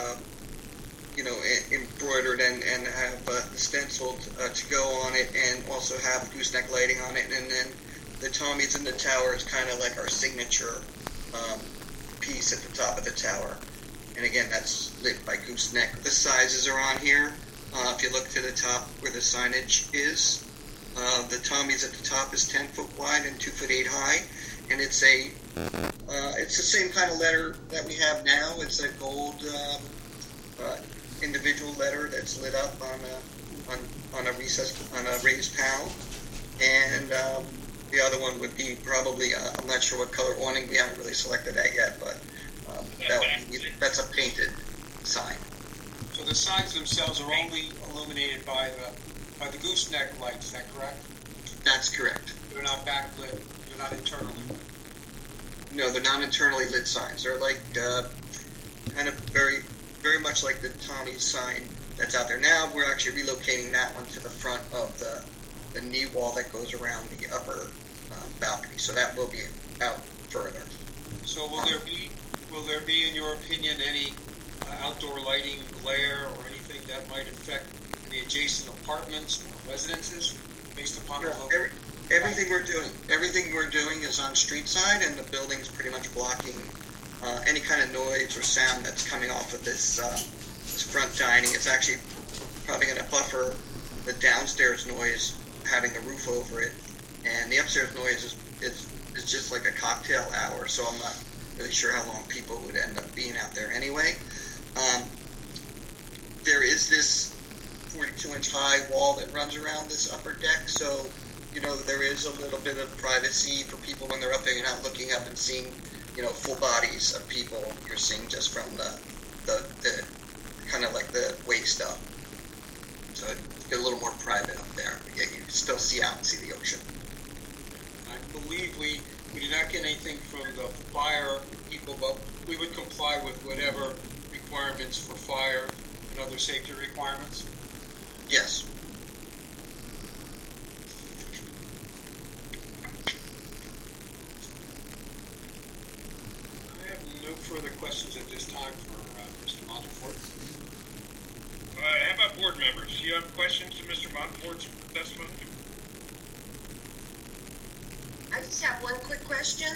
embroidered and have stenciled to go on it, and also have gooseneck lighting on it. And then the Tommy's in the tower is kind of like our signature piece at the top of the tower. And again, that's lit by gooseneck. The sizes are on here. If you look to the top where the signage is, the Tommy's at the top is 10 foot wide and 2 foot 8 high, and it's the same kind of letter that we have now. It's a gold individual letter that's lit up on a raised panel, and the other one would be probably I'm not sure what color awning. We haven't really selected that yet, but that's a painted sign. So the signs themselves are only illuminated by the gooseneck lights, is that correct? That's correct. They're not backlit, they're not internally. No, they're not internally lit signs. They're like kind of very, very much like the Tommy's sign that's out there now. We're actually relocating that one to the front of the knee wall that goes around the upper balcony. So that will be out further. So will there be, in your opinion, any outdoor lighting glare or anything that might affect the adjacent apartments or residences based upon everything we're doing is on street side, and the building's pretty much blocking any kind of noise or sound that's coming off of this front dining. It's actually probably going to buffer the downstairs noise, having the roof over it, and the upstairs noise is just like a cocktail hour. So I'm not really sure how long people would end up being out there anyway. There is this 42-inch high wall that runs around this upper deck, so there is a little bit of privacy for people when they're up there. You're not looking up and seeing full bodies of people. You're seeing just from the kind of like the waist up, so it's a little more private up there. But yet you still see out and see the ocean. I believe we did not get anything from the fire people, but we would comply with whatever requirements for fire and other safety requirements. Yes. I have no further questions at this time for Mr. Montefort. How about board members? Do you have questions to Mr. Montefort's testimony? I just have one quick question.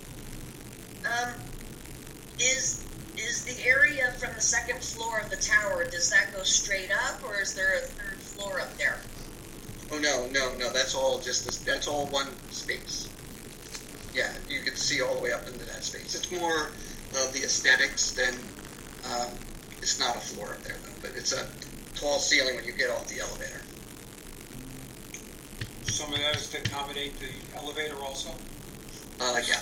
Is the area from the second floor of the tower, does that go straight up, or is there a third floor up there? Oh, no, that's all that's all one space. Yeah, you can see all the way up into that space. It's more of the aesthetics than, it's not a floor up there though, but it's a tall ceiling when you get off the elevator. Some of that is to accommodate the elevator also? Yeah.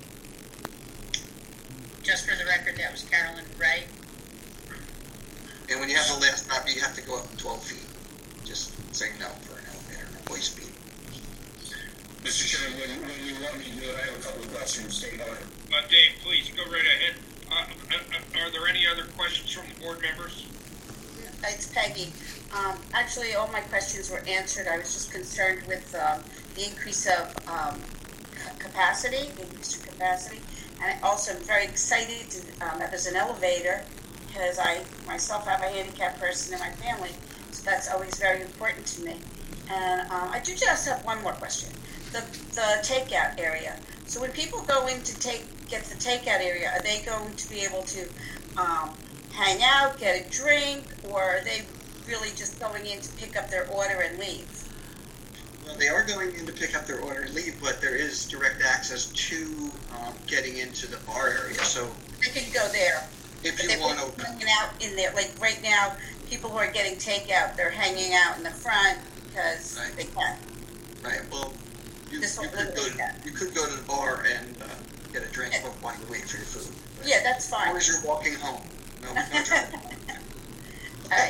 Just for the record, that was Carolyn Wright. And when you have the last stop, you have to go up 12 feet. Just say no for an elevator, voice speed. Mr. Chairman, when you want me to do it, I have a couple of questions. Dave, Dave, please go right ahead. Are there any other questions from the board members? It's Peggy. Actually, all my questions were answered. I was just concerned with the increase of capacity, and also I'm very excited that there's an elevator, because I myself have a handicapped person in my family, so that's always very important to me. And I do just have one more question. The takeout area. So when people go in to get the takeout area, are they going to be able to hang out, get a drink, or are they really just going in to pick up their order and leave? Well, they are going in to pick up their order and leave, but there is direct access to getting into the bar area. So they can go there. If you want to hanging out in there, like right now, people who are getting takeout, they're hanging out in the front because they can. Right. Well, you could go to the bar and get a drink while you wait for your food. Right? Yeah, that's fine. Or as you're walking home. No trouble. All right.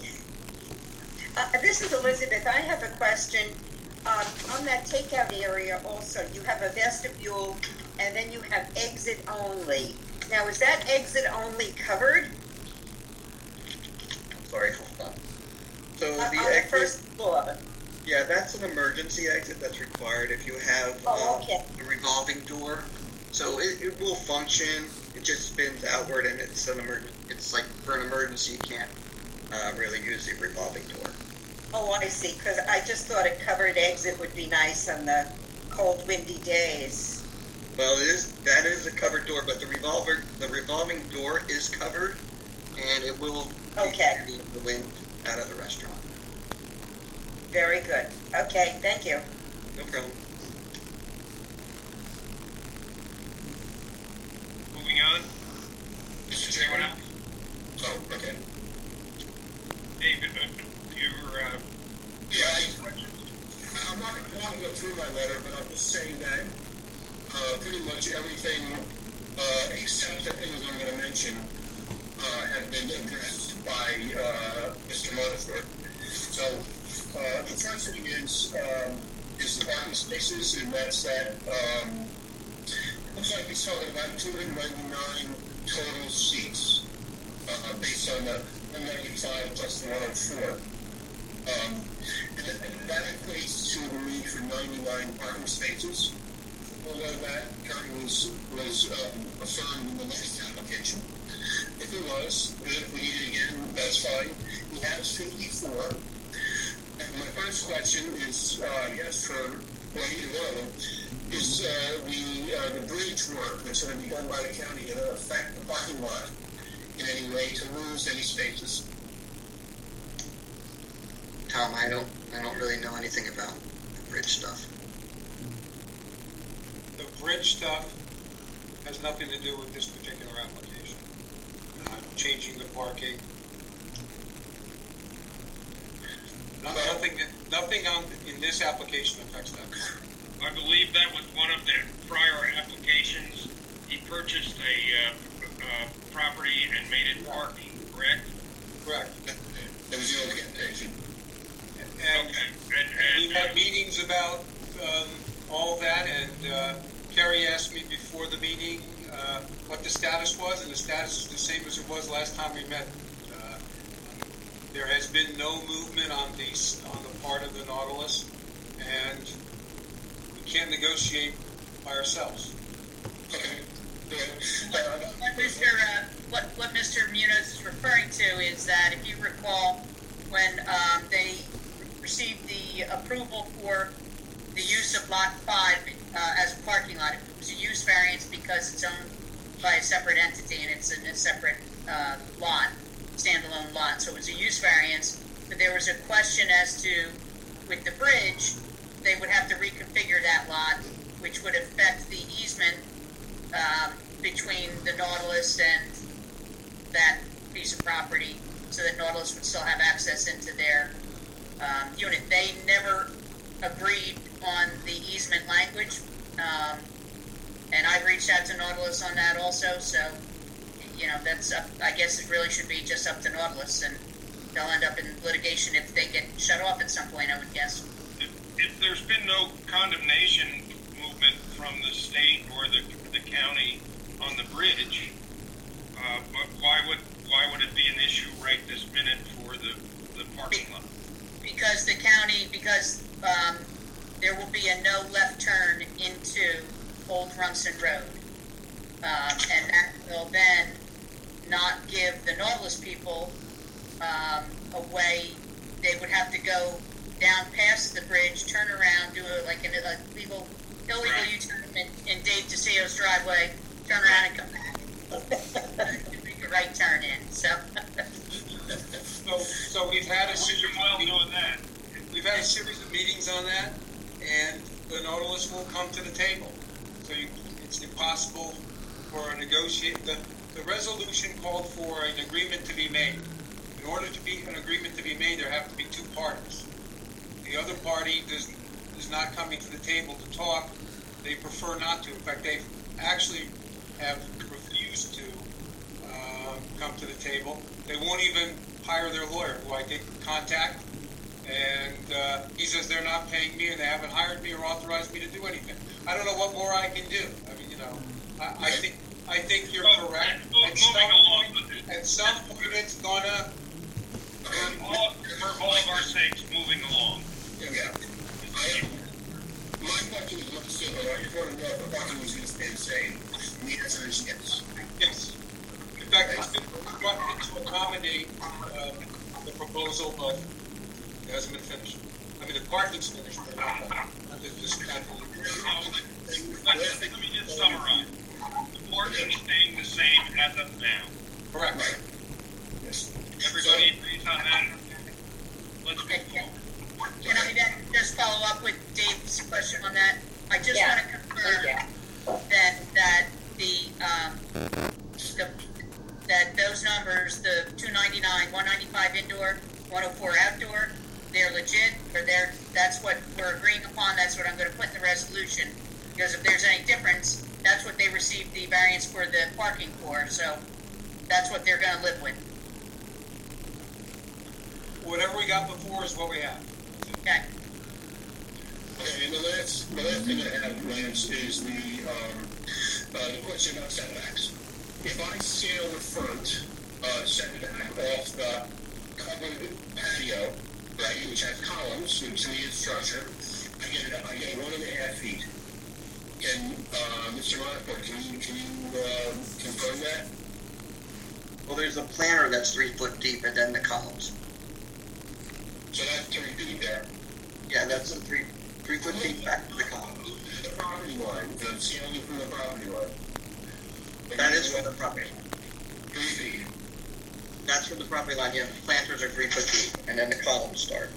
This is Elizabeth. I have a question. On that takeout area also, you have a vestibule and then you have exit only. Now, is that exit only covered? Sorry, hold on. So the On the exit, first floor. yeah, that's an emergency exit that's required if you have Okay. a revolving door. So it will function. It just spins outward, and it's an emergency. It's like for an emergency, you can't really use the revolving door. Oh, I see, because I just thought a covered exit would be nice on the cold, windy days. Well, that is a covered door, but the revolving door is covered, and it will keep the wind out of the restaurant. Very good. Okay, thank you. No problem. Moving on. Anyone else? Oh, okay. David, you're, I'm not going to go through my letter, but I'm just saying that pretty much everything, except the things I'm going to mention, have been addressed by Mr. Montfort. So the first thing is the parking spaces, and that's that. Looks like he's talking about 299 total seats based on the 195 plus the 104. And that equates to the need for 99 parking spaces. Although that currently was affirmed in the next application. If it was, if we need it again, that's fine. He has 54. And my first question is, yes, for either one of them, is the bridge work that's going to be done by the county going to affect the parking lot in any way to lose any spaces? Tom, I don't really know anything about the bridge stuff. The bridge stuff has nothing to do with this particular application. Changing the parking. Nothing in this application affects that. I believe that was one of the prior applications. He purchased a property and made it parking, correct? Correct. It was the old application. And we had meetings about all that, and Kerry asked me before the meeting what the status was, and the status is the same as it was last time we met. There has been no movement on the part of the Nautilus, and we can't negotiate by ourselves. Okay. What Mr. Munoz is referring to is that if you recall, when they received the approval for the use of Lot 5 as a parking lot, it was a use variance because it's owned by a separate entity and it's in a separate lot, standalone lot. So it was a use variance, but there was a question as to, with the bridge, they would have to reconfigure that lot, which would affect the easement between the Nautilus and that piece of property, so that Nautilus would still have access into their unit. They never agreed on the easement language, and I've reached out to Nautilus on that also, so, that's up, I guess it really should be just up to Nautilus, and they'll end up in litigation if they get shut off at some point, I would guess. If there's been no condemnation movement from the state or the county on the bridge, why would it be an issue right this minute for the parking lot? Because there will be a no left turn into Old Rumson Road, and that will then not give the Nautilus people a way. They would have to go down past the bridge, turn around, do a illegal U-turn in Dave DeCio's driveway, turn around and come back. And make a right turn in. So we've had a series of meetings on that, and the Nautilus will come to the table. So it's impossible for a negotiate. The resolution called for an agreement to be made. In order to be an agreement to be made, there have to be two parties. The other party is not coming to the table to talk. They prefer not to. In fact, they actually have refused to come to the table. They won't even hire their lawyer, who I did contact, and he says they're not paying me and they haven't hired me or authorized me to do anything. I don't know what more I can do. I mean, No, I think you're correct. At some point, it's gonna. For all of our sakes, moving along. Yeah. My question is much simpler. I just want to know if the parking was going to stay the same. And the answer is yes. Yes. In fact, it's been constructed to accommodate the proposal, but it hasn't been finished. I mean, the parking's finished, but not the dismantle. Let me just summarize. The parking is staying the same as of now. Correct. Right. Yes. Everybody agrees on that? Let's move forward. Can I then just follow up with Dave's question on that? I just want to confirm that that those numbers, the 299, 195 indoor, 104 outdoor, they're legit, or that's what we're agreeing upon, that's what I'm going to put in the resolution. Because if there's any difference, that's what they received the variance for the parking for, so that's what they're going to live with. Whatever we got before is what we have. Okay. Okay, and the last thing I have, Lance, is the question about setbacks. If I scale the front setback off the covered patio, right, which has columns, which to me is structure, I get 1.5 feet. Can Mr. Monaco, can you confirm that? Well, there's a planter that's 3 foot deep, and then the columns. So that's 3 feet there. Yeah, that's a 3 foot deep back to the columns. The property line, the ceiling from the property line. That is from the property line. 3 feet. That's from the property line. Yeah, the planters are 3 foot deep, and then the columns start.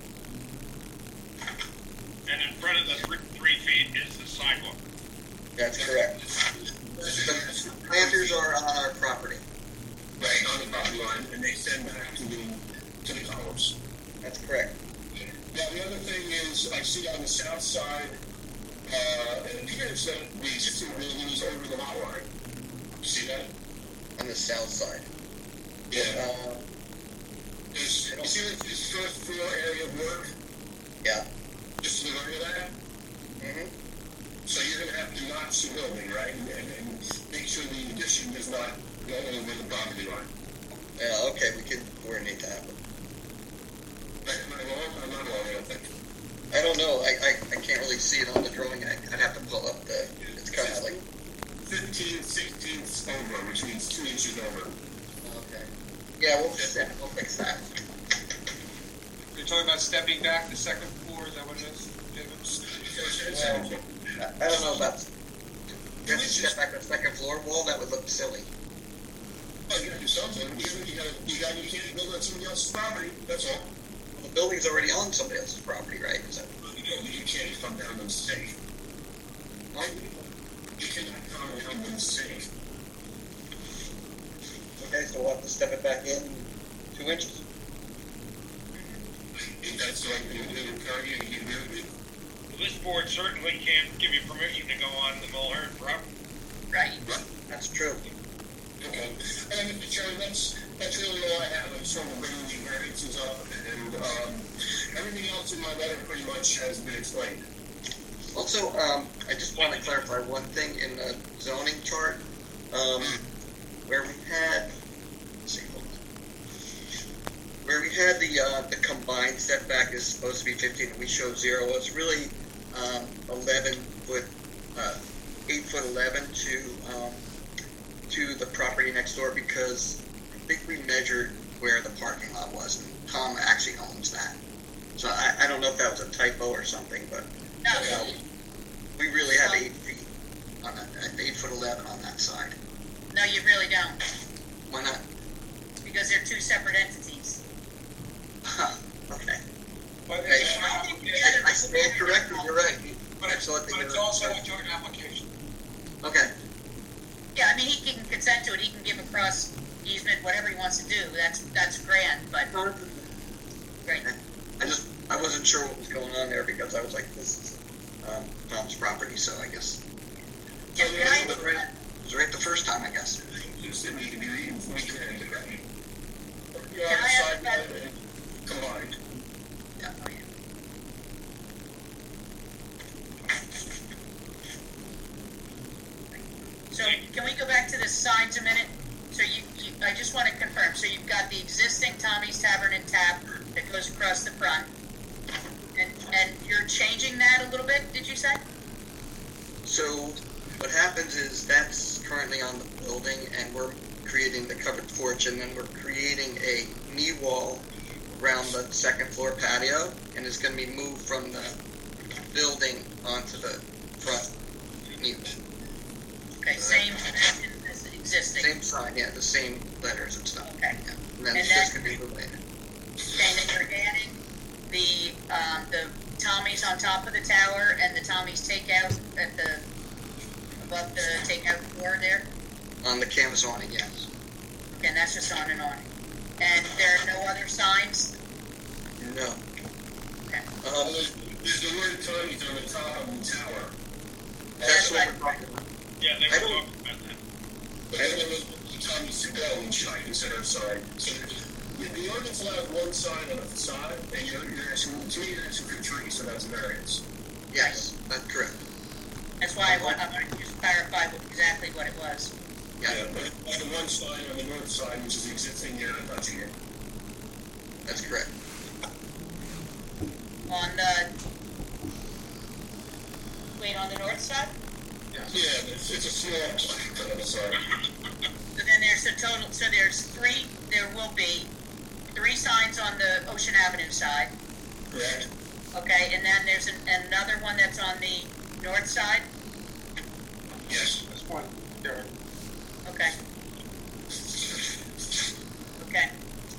And in front of the 3 feet is the sidewalk. That's correct. The planters are on our property. Right, on the property line, and they send back to the columns. That's correct. Now, the other thing is, I see on the south side, it appears that the existing building is over the lot line. You see that? On the south side. Yeah. You see this first floor area of work? Yeah. Just to the right of that? Mm-hmm. So you're going to have to notch the building, right? And make sure the addition does not go over the property line. Yeah, okay, we can coordinate that. Am I wrong? I'm not wrong, I don't think. I don't know. I can't really see it on the drawing. I'd have to pull up the. It's kind of like 15 16ths over, which means 2 inches over. Okay. Yeah, we'll fix that. We'll fix that. You're talking about stepping back the second floor. Is that what it is, David? I don't know about. If you step back the second floor wall, that would look silly. Well, you gotta do something. You can't build on somebody else's property. That's all. The building's already on somebody else's property, right? Is that... You can't come down and stake. What? You cannot come down and stake. Okay, so we'll have to step it back in 2 inches. If that's the right thing to do, Carrie, you agree with me? Well, this board certainly can't give you permission to go on the Mulhern property. Right. That's true. Okay. And Mr. Chairman, that's really all I have. I'm sort of bringing the variances up, and everything else in my letter pretty much has been explained. Also, I just want to clarify one thing in the zoning chart, where we had, where we had the combined setback is supposed to be 15, and we showed 0. It's really 11 foot, 8 foot 11 to the property next door, because I think we measured where the parking lot was, and Tom actually owns that. So I don't know if that was a typo or something, but we really have 8 feet on that, 8 foot 11 on that side. No, you really don't. Why not? Because they're 2 separate entities. Okay. But I stand corrected, you're right. But it's also a joint application. Okay. Yeah, I mean, he can consent to it, he can give a cross easement, whatever he wants to do, that's grand, but... Great. I wasn't sure what was going on there, because I was like, this is Tom's property, so I guess... Yeah, it was right the first time, I guess. You said we can be reading, we can end it, right? Can I have that? Combined. Yeah, oh, yeah. a minute? So I just want to confirm. So you've got the existing Tommy's Tavern and Tap that goes across the front, and you're changing that a little bit. Did you say? So what happens is that's currently on the building, and we're creating the covered porch, and then we're creating a knee wall around the second floor patio, and it's going to be moved from the building onto the front knee wall. Okay, same as the existing. Same sign, yeah, the same letters and stuff. Okay. Yeah. And then it's just going to be related. Okay, and then you're adding the Tommy's on top of the tower and the Tommy's takeout at the above the takeout floor there. On the canvas awning, yes. Okay, and that's just on and on. And there are no other signs? No. Okay. There's the word Tommy's on the top of the tower. That's what we're talking about. Yeah, they were talking about that. But everyone knows Tommy's to go inside instead of outside. So the ordinance allows one sign on the facade, and you're asking, to me, you're asking for three, so that's a variance. Yes, that's correct. That's why I want to just clarify exactly what it was. Yeah, but the one sign on the north side, which is existing, you're not touching it. That's correct. On the north side? Yeah, it's a small plaque on the side. So then there's a total, so there will be three signs on the Ocean Avenue side. Correct. Okay, and then there's another one that's on the north side? Yes. That's one. There. Okay. Okay.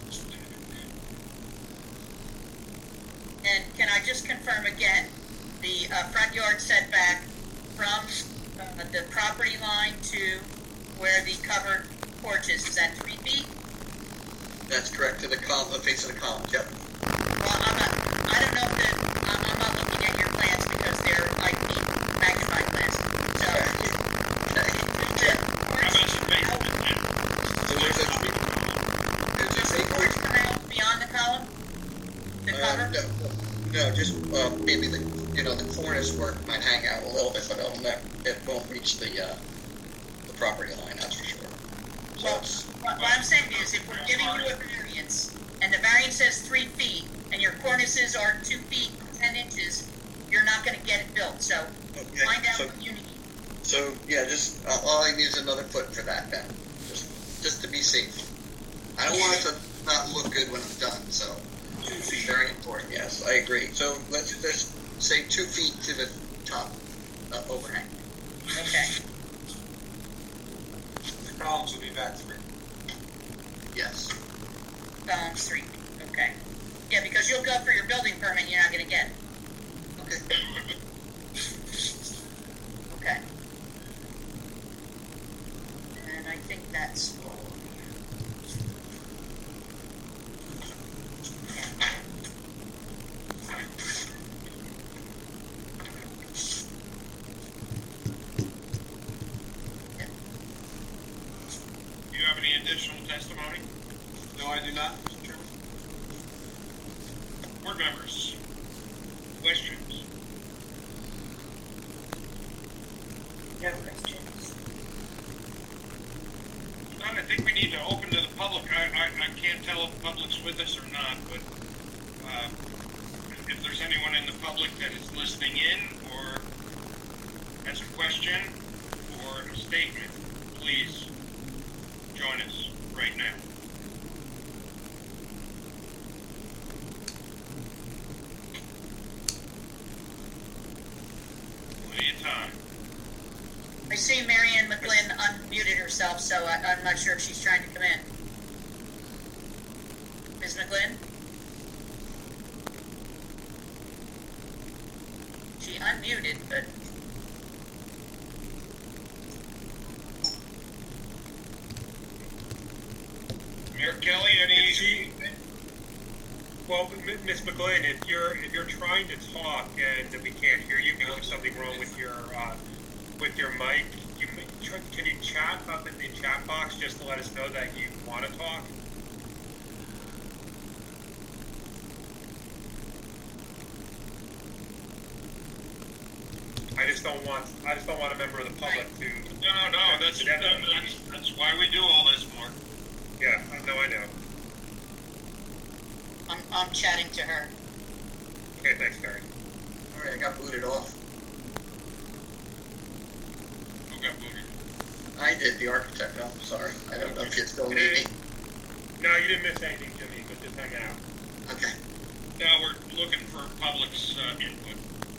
And can I just confirm again, the front yard setback from the property line to where the covered porch is that 3 feet? That's correct, to the face of the column, yep. Well, I don't know if I'm not looking at your plans because they're like the magnifying plans. So, does the porch come out beyond the column? The cover? No, just maybe the cornice where it might hang out a little bit, but it won't reach the property line, that's for sure. So Well, what I'm saying is, if we're giving you a variance, and the variance says 3 feet, and your cornices are 2 feet 10 inches, you're not going to get it built. So find out what you need. So yeah, just all I need is another foot for that then, just to be safe. I don't want it to not look good when it's done. So 2 feet, very important. Yes, I agree. So let's just say 2 feet to the top overhang. Okay. The columns will be back 3. Yes. Columns 3. Okay. Yeah, because you'll go for your building permit, and you're not going to get it. Okay. Okay. And I think that's all. Do you have any additional testimony? No, I do not, Mr. Chairman. Board members, questions? No questions. None. I think we need to open to the public. I can't tell if the public's with us or not, but if there's anyone in the public that is listening in or has a question or a statement, please join us right now. Plenty of time. I see Mary Ann McGlynn unmuted herself, so I'm not sure if she's trying to come in. Ms. McGlynn? She unmuted, but... Mayor Kelly, any... Well, Ms. McGlynn, if you're trying to talk and we can't hear you because there's something wrong with your mic, can you chat up in the chat box just to let us know that you want to talk? I just don't want a member of the public to. No, that's why we do all this, Mark. Yeah, I know. I'm chatting to her. Okay, thanks, Gary. All right, I got booted off. Who got booted? I did, the architect. I'm sorry. I don't know if you still need me. No, you didn't miss anything, Jimmy, but just hang out. Okay. Now we're looking for public's input.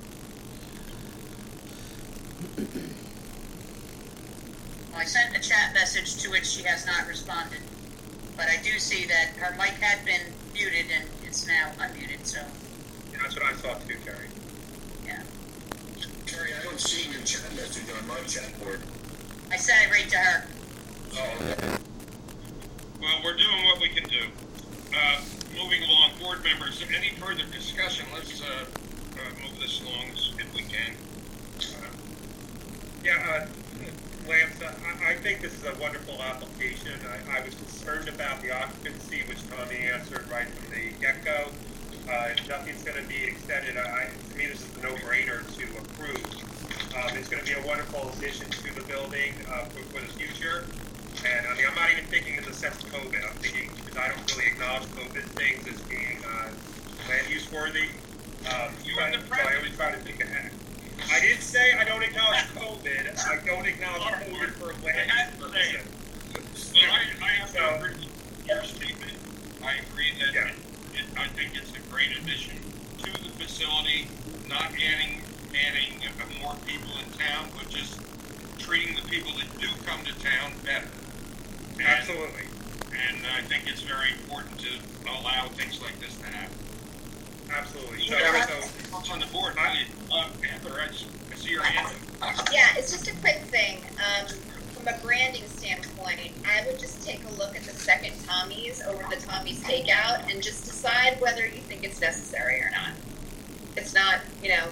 I sent a chat message to which she has not responded, but I do see that her mic had been muted and it's now unmuted, so. Yeah, that's what I thought too, Terry. Yeah. Terry, I don't see your chat message on my chat board. I sent it right to her. Oh, okay. Well, we're doing what we can do. Moving along, board members, any further discussion? Let's move this along if we can. Lance, I think this is a wonderful application. I was concerned about the occupancy, which Tommy answered right from the get-go. If nothing's going to be extended, to me this is a no-brainer to approve. It's going to be a wonderful addition to the building for the future. And I mean, I'm not even thinking in the sense of COVID. I'm thinking, because I don't really acknowledge COVID things as being land use worthy. So I always try to think ahead. I didn't say I don't acknowledge COVID. I don't acknowledge COVID for land use purposes. Well, I have to agree with your statement. I agree that I think it's a great addition to the facility, not adding more people in town, but just treating the people that do come to town better. Absolutely. And I think it's very important to allow things like this to happen. Absolutely. So, on the board, Heather, I see your hand. Yeah, it's just a quick thing. From a branding standpoint, I would just take a look at the second Tommy's over the Tommy's Takeout and just decide whether you think it's necessary or not. It's not,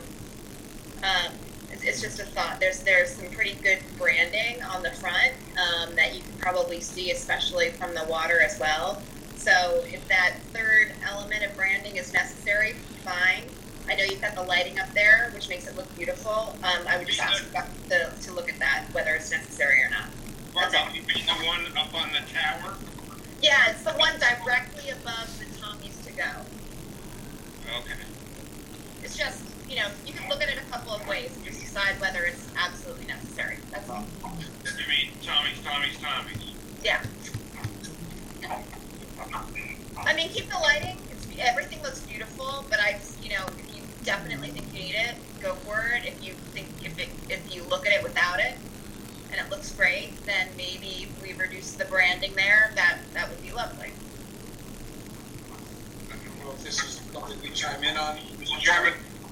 it's just a thought. There's some pretty good branding on the front that you can probably see, especially from the water as well. So if that third element of branding is necessary, fine. I know you've got the lighting up there, which makes it look beautiful. I would just ask to look at that, whether it's necessary or not. You mean the one up on the tower? Yeah, it's the one directly above the Tommy's To Go. Okay. It's just, you can look at it a couple of ways and just decide whether it's absolutely necessary. That's all. You mean Tommy's? Yeah. I mean, keep the lighting. Everything looks beautiful, but if you definitely think you need it, go for it. If you look at it without it and it looks great, then maybe we reduce the branding there. That would be lovely. I don't know if this is something we chime in on. Mr. Chairman,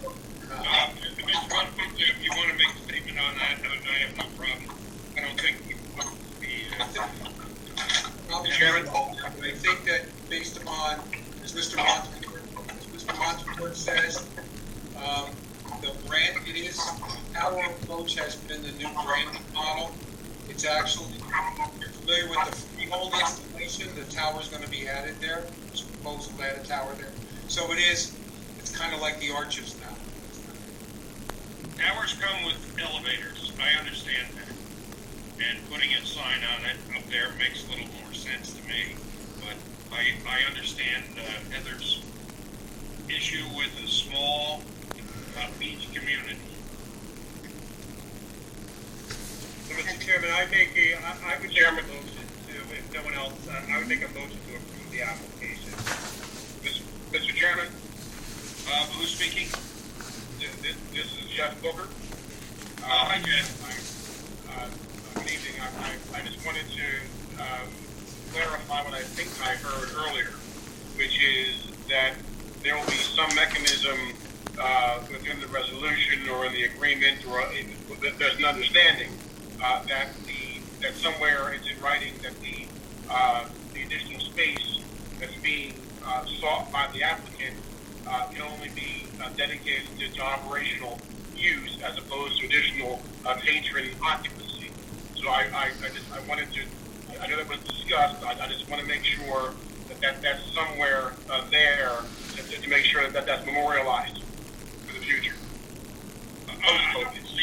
if you want to make a statement on that, I have no problem. I don't think we want to be... Chairman, I think that based upon, as Mr. Montfort says, the brand, our approach has been the new branding model. It's actually, if you're familiar with the freehold installation, the tower is going to be added there. It's proposed to add a tower there. So it's kind of like the arches now. Towers come with elevators. I understand that. And putting a sign on it up there makes a little more sense to me. But I understand Heather's issue with a small beach community. So, Mr. Chairman, I would make a motion to, if no one else, I would make a motion to approve the application. Mr. Chairman, who's speaking? This is Jeff Booker. Hi, Jeff. Good evening. I just wanted to clarify what I think I heard earlier, which is that there will be some mechanism within the resolution or in the agreement, or that there's an understanding that somewhere it's in writing that the additional space that's being sought by the applicant can only be dedicated to operational use as opposed to additional patron occupancy. So I wanted to, I know that was discussed, I just want to make sure that's somewhere there to make sure that that's memorialized for the future. I don't believe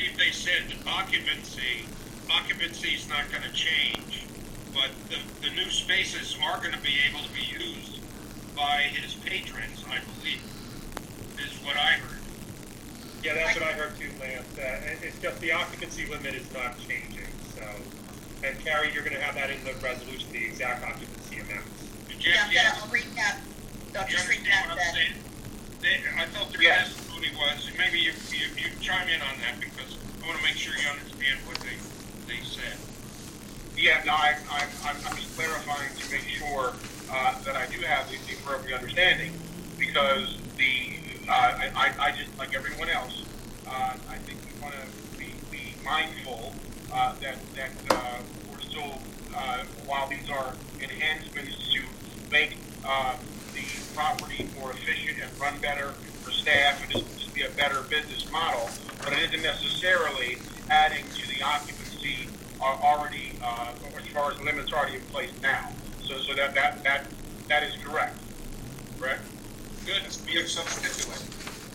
said, occupancy is not going to change, but the new spaces are going to be able to be used by his patrons, I believe, is what I heard. Yeah, that's what I heard too, Lance. It's just the occupancy limit is not changing, so. And Carrie, you're going to have that in the resolution, the exact occupancy amounts. Yeah, I'll recap. I'll just recap that. I thought their testimony was, maybe you chime in on that, because I want to make sure you understand what they said. Yeah, no, I'm just clarifying to make sure that I do have the appropriate understanding, because I just, like everyone else, I think we want to be mindful that we're still, while these are enhancements to make the property more efficient and run better for staff and just be a better business model, but it isn't necessarily adding to the occupancy already, as far as limits already in place now. So that is correct. Correct? Good. It's being substituted.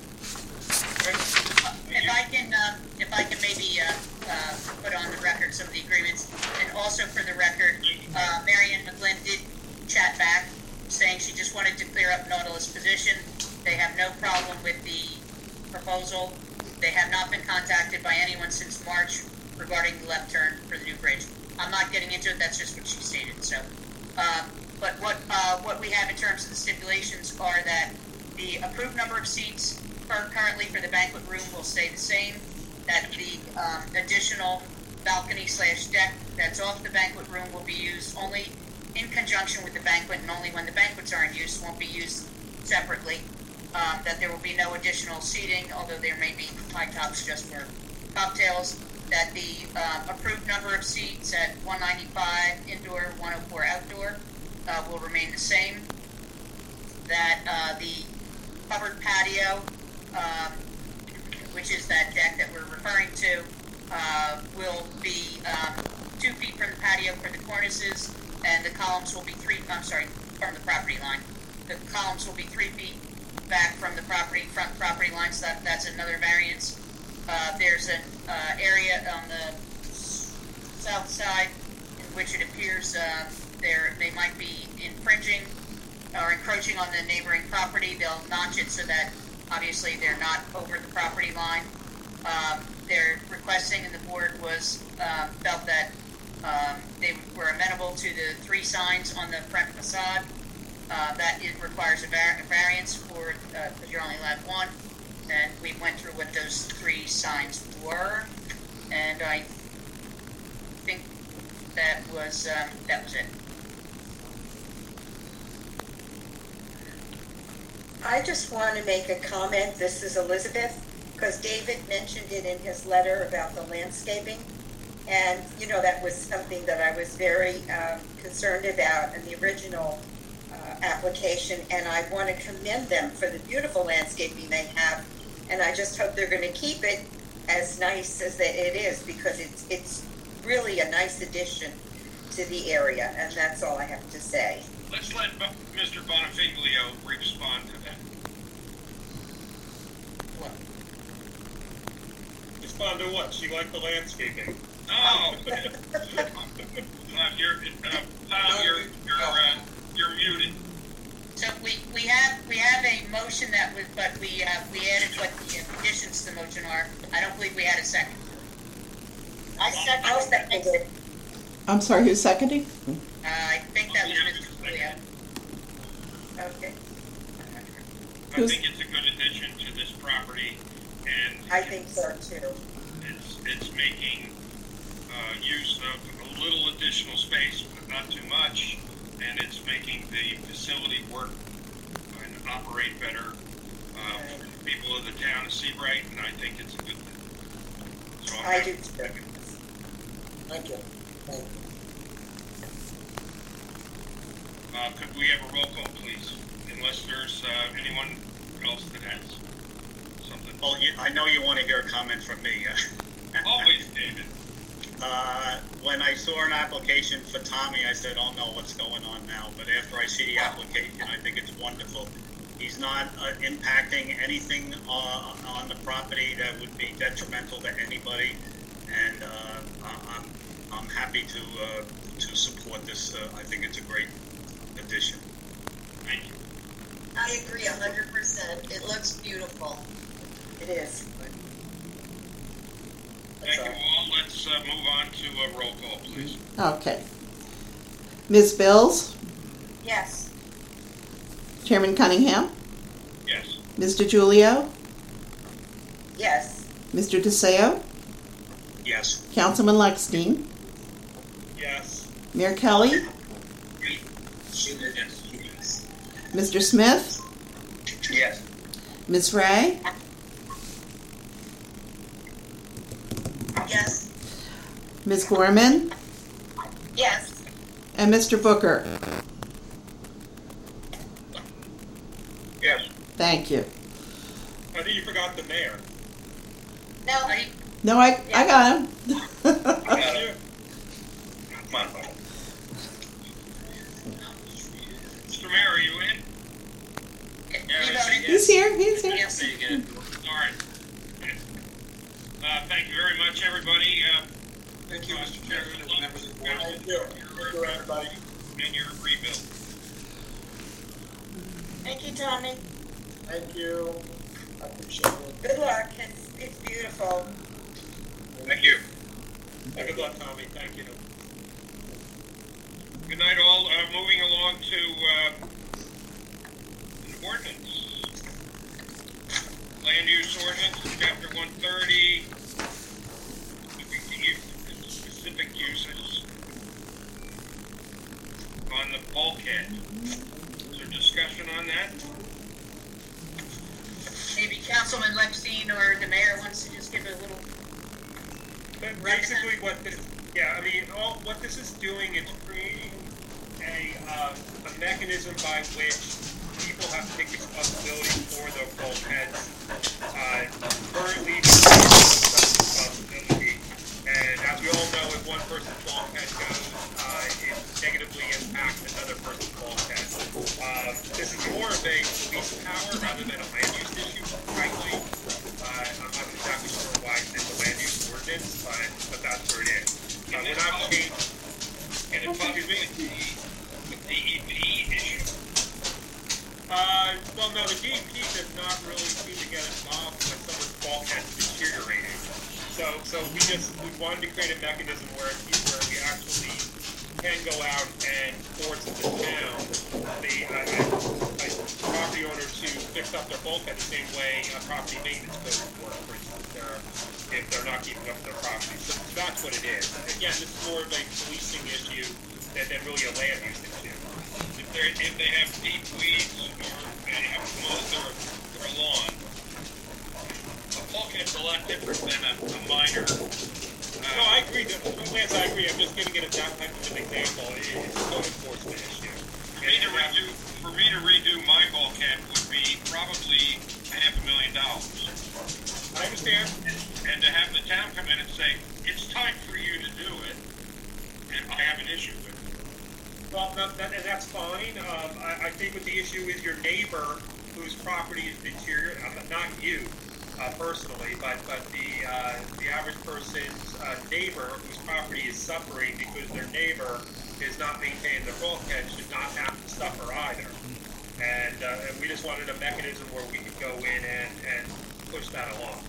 If I can maybe put on the record some of the agreements, and also for the record, Marianne McGlynn did chat back, saying she just wanted to clear up Nautilus' position. They have no problem with the proposal. They have not been contacted by anyone since March regarding the left turn for the new bridge. I'm not getting into it. That's just what she stated. So, but what we have in terms of the stipulations are that the approved number of seats currently for the banquet room will stay the same. That the additional balcony/deck that's off the banquet room will be used only in conjunction with the banquet, and only when the banquets are in use, won't be used separately. That there will be no additional seating, although there may be high tops just for cocktails. That the approved number of seats at 195 indoor, 104 outdoor will remain the same. That the covered patio, which is that deck that we're referring to, will be 2 feet from the patio for the cornices, and the columns will be from the property line. The columns will be 3 feet back from the front property line, so that's another variance. There's an area on the south side in which it appears they might be infringing or encroaching on the neighboring property. They'll notch it so that obviously they're not over the property line. They're requesting, and the board felt that they were amenable to the 3 signs on the front facade. That requires a variance because you're only allowed 1. And we went through what those 3 signs were, and I think that was it. I just want to make a comment. This is Elizabeth, because David mentioned it in his letter about the landscaping. And, that was something that I was very concerned about in the original application. And I want to commend them for the beautiful landscaping they have. And I just hope they're going to keep it as nice as it is, because it's really a nice addition to the area. And that's all I have to say. Let's let Mr. Bonifiglio respond to that. Respond to what? She liked the landscaping. Oh! You're muted. So we have a motion but we added what the additions to the motion are. I don't believe we had a second. I'll second it. I'm sorry, who's seconding? I think that was Mr. Julio. Okay. I think it's a good addition to this property, and I think so too. It's making use of a little additional space, but not too much, and it's making the facility work and operate better for the people of the town of Seabright, and I think it's a good thing. So I do too. Thank you. Could we have a roll call, please? Unless there's anyone else that has something. Well, I know you want to hear a comment from me. Always, David. When I saw an application for Tommy, I said, oh no, what's going on now? But after I see the application, I think it's wonderful. He's not impacting anything on the property that would be detrimental to anybody. and I'm happy to support this. I think it's a great addition. Thank you. I agree 100%. It looks beautiful. It is. Thank you all. Let's move on to a roll call, please. Okay. Ms. Bills? Yes. Chairman Cunningham? Yes. Mr. Giulio? Yes. Mr. DeSeo? Yes. Councilman Lexstein? Yes. Mayor Kelly? Mr. Smith? Yes. Ms. Ray? Yes. Ms. Gorman? Yes. And Mr. Booker? Yes. Thank you. I think you forgot the mayor. No. No, I got him. Come on, Bob. Mr. Mayor, are you in? He's here. He's here. Yes, there you go. All right. Thank you very much, everybody. Thank you, Mr. Chairman, and members of the board. Thank you. Thank you, everybody. And your rebuild. Thank you, Tommy. Thank you. I appreciate it. Good luck. It's beautiful. Thank you. Good luck, Tommy. Thank you. Good night, all. Moving along to an ordinance. Land use ordinance, chapter 130, specific uses on the bulkhead. Is there discussion on that? Maybe Councilman Lexstein or the mayor wants to just give a little. But basically, what this is doing is creating a mechanism by which people have to take responsibility for their bulkheads. Currently, responsibility, and as we all know, if one person's bulkhead goes, it negatively impacts another person's bulkhead. This is more of a police power rather than a land use issue, frankly. I'm not exactly sure why it's in the land use ordinance, but that's where it is. We're not changing. And it possibly the DEP issue? Well, no, the DEP does not really seem to get involved when someone's bulkhead's deteriorating. So we wanted to create a mechanism where we actually can go out and force the town, the property owner to fix up their bulkhead the same way a property maintenance code would work, for instance, if they're not keeping up their property. So that's what it is. Again, this is more of a policing issue than really a land use issue. If they have deep weeds or they have mold or lawn, a bulkhead's a lot different than a minor. No, I agree. Lance, I agree. I'm just giving it that type of an example. It's a code enforcement issue. For me to redo my bulkhead would be probably $500,000. I understand. And to have the town come in and say, it's time for you to do it, and I have an issue with it. Well, and that's fine. I think what the issue is your neighbor whose property is deteriorating, not you personally, but the average person's neighbor whose property is suffering because their neighbor is not maintaining their bulkhead should not have to suffer either. And we just wanted a mechanism where we could go in and push that along.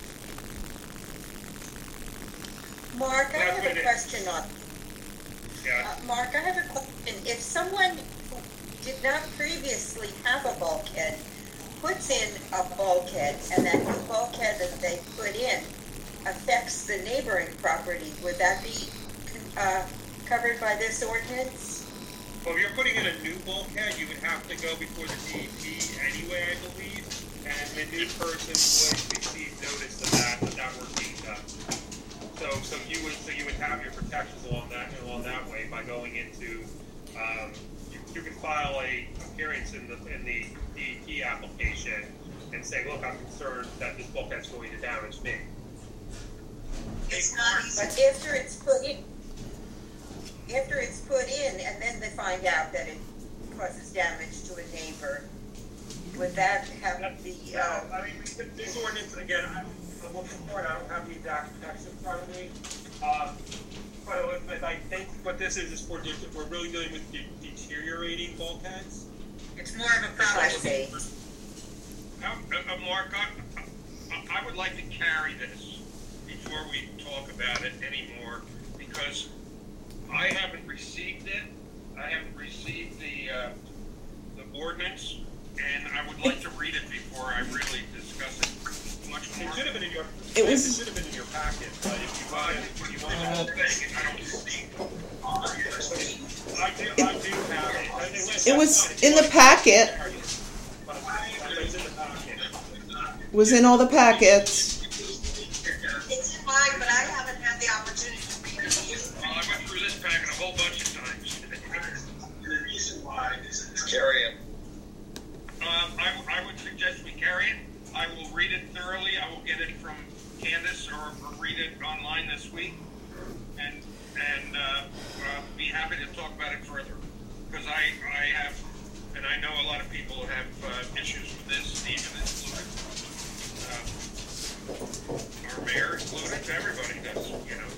Mark, I have a question on. Yeah. Mark, I have a question. If someone who did not previously have a bulkhead puts in a bulkhead, and that new bulkhead that they put in affects the neighboring property, would that be covered by this ordinance? Well, if you're putting in a new bulkhead, you would have to go before the DEP anyway, I believe, and the new person would receive notice of that work being done. So you would have your protections along that way by going into you can file a appearance in the DEP application and say, look, I'm concerned that this bulkhead's going to damage me. It's not easy. But after it's put in, and then they find out that it causes damage to a neighbor, would that have the, I mean, this ordinance, again, I'm looking for it, I don't have the exact text in front of me. But Elizabeth, I think what this is we're really dealing with deteriorating bulkheads. It's more of a problem. Mark, I would like to carry this before we talk about it anymore, because I haven't received it. I haven't received the ordinance, and I would like to read it before I really discuss it much more. It should have been in your. It was. It should have been in your packet, but if you want the whole thing, I don't see. I do have it. It was in the packet. It's in the packet. It was in all the packets. It's in mine, but I haven't had the opportunity to read it. Well, I went through this packet a whole bunch of times. The reason why is carry it. I would suggest we carry it. I will read it thoroughly. I will get it from Candace or read it online this week, and be happy to talk about it further. Because I have, and I know a lot of people have issues with this, Stephen included, our mayor included, everybody does, you know.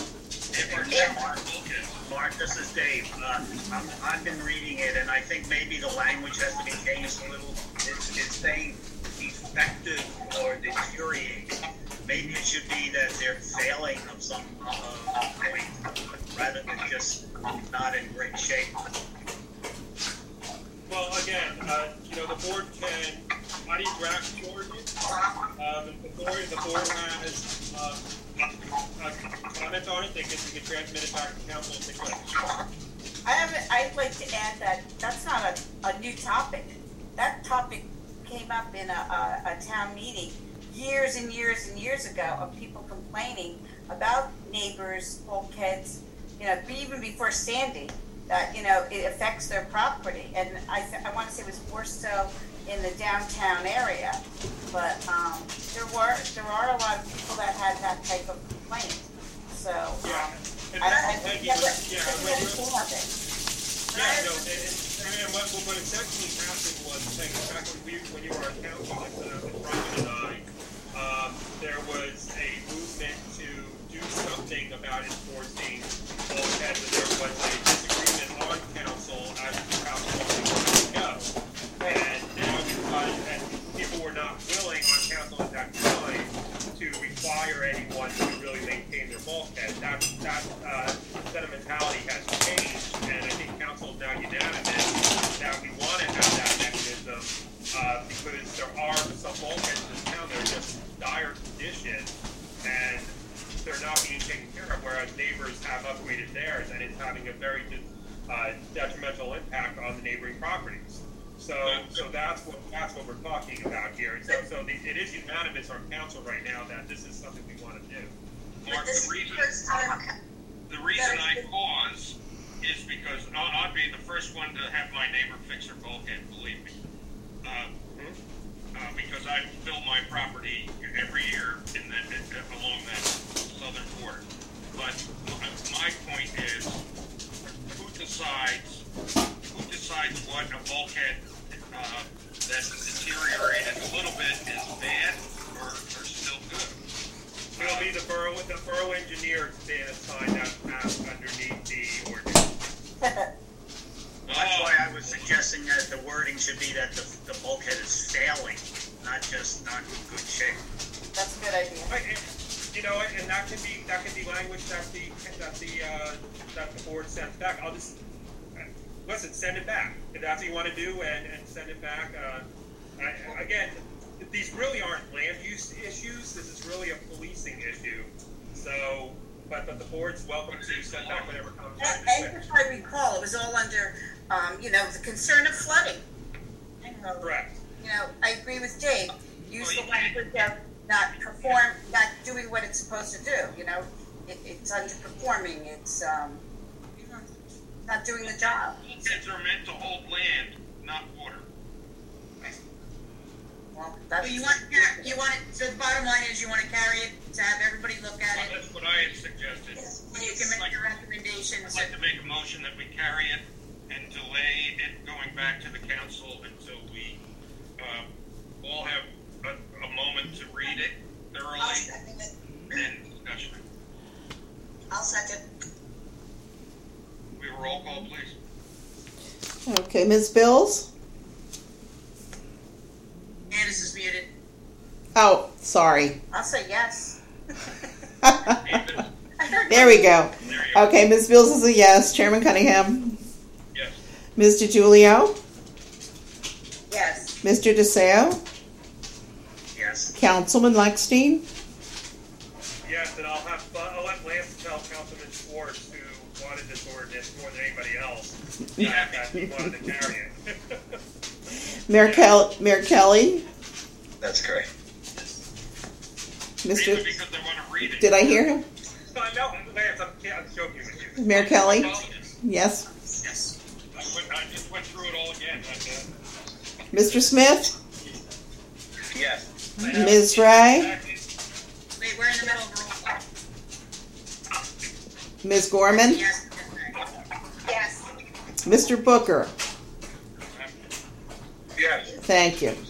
Mark, this is Dave. I've been reading it, and I think maybe the language has to be changed a little. It's saying effective or deteriorating. Maybe it should be that they're failing of some point, rather than just not in great shape. Well, again, the board can. How do you draft the ordinance? The board has comments on it. We can transmit it back to council and take questions. I'd like to add that that's not a new topic. That topic came up in a town meeting years and years and years ago of people complaining about neighbors, bulkheads, even before Sandy, that, it affects their property. And I want to say it was more so in the downtown area, but there are a lot of people that had that type of complaint. So and what essentially happened was, back when you were on council, Brian and I, there was a movement to do something about enforcing bulkheads, and there was a disagreement on council as to how far we wanted to go. And now and people were not willing on council at that time to require anyone to really maintain their bulkhead. That sentimentality has changed, and I think council is now unanimous that we want to have that mechanism because there are some bulkheads in this town that are just dire condition and they're not being taken care of, whereas neighbors have upgraded theirs, and it's having a very detrimental impact on the neighboring properties. So that's what we're talking about here. It is unanimous on council right now that this is something we want to do. Mark, the reason I pause is because I'll be the first one to have my neighbor fix her bulkhead, believe me. Because I fill my property every year along that southern border. But my point is, who decides what a bulkhead that's deteriorated a little bit is bad or still good? It'll be the borough engineer being assigned that task underneath the ordinance. That's why I was suggesting that the wording should be that the bulkhead is failing, not just not in good shape. That's a good idea. And that can be language that the board sends back. I'll just listen, send it back if that's what you want to do, and send it back. Again, these really aren't land use issues. This is really a policing issue. So. But the board's welcome to send back whatever comes. And if I recall, it was all under, the concern of flooding. Correct. I agree with Dave. Use the language of not doing what it's supposed to do. It's underperforming. It's not doing the job. Bulkheads are meant to hold land, not water. Well, so you want it. So the bottom line is you want to carry it to have everybody look at it. That's what I had suggested. You can make your recommendations. I'd like to make a motion that we carry it and delay it going back to the council until we all have a moment to read it thoroughly I'll second it. and discussion. I'll second. We have a roll call, please. Okay, Ms. Bills? Candace is muted. Oh, sorry. I'll say yes. There we go. Okay, Ms. Bills is a yes. Chairman Cunningham? Yes. Ms. DiGiulio? Yes. Mr. DeSeo? Yes. Councilman Lexstein? Yes, and I'll let Lance tell Councilman Schwartz, who wanted this ordinance more than anybody else, that he wanted to carry it. Mayor Kelly? That's correct. Mr. Because I want to read it. Did I hear him? No, Lance, I'm joking with you. Mayor Kelly? Yes. Yes. I just went through it all again. Mr. Smith? Yes. Ms. Ray? Wait, we're in the middle of a roll call. Ms. Gorman? Yes. Yes. Mr. Booker? Yes. Thank you.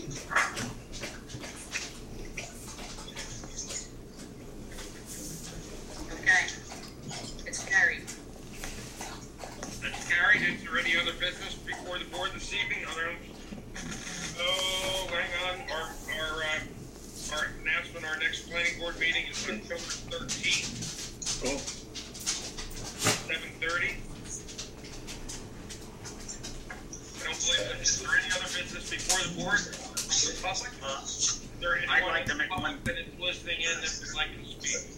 Okay. It's carried. That's carried. Is there any other business before the board this evening? Oh, hang on. Our announcement, our next planning board meeting is October 13th. Cool. 7:30. I don't believe that. Is there any other business before the board from the public? Is there anyone I'd like to make one. that is listening in that would like to speak?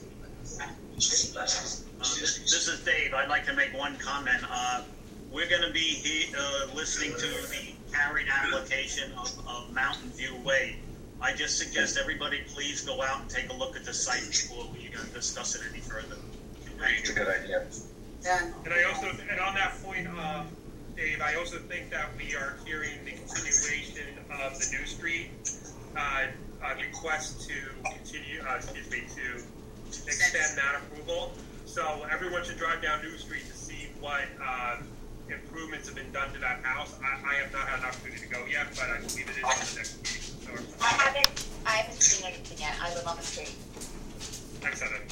This is Dave. I'd like to make one comment. We're going to be listening to the carried application of Mountain View Way. I just suggest everybody please go out and take a look at the site before we discuss it any further. It's a good idea. Done. And on that point, Dave, I also think that we are hearing the continuation of the New Street request to continue, to extend that approval. So everyone should drive down New Street to see what improvements have been done to that house. I have not had an opportunity to go yet, but I believe it is on the next meeting. So, I haven't seen anything yet. I live on the street. excellent.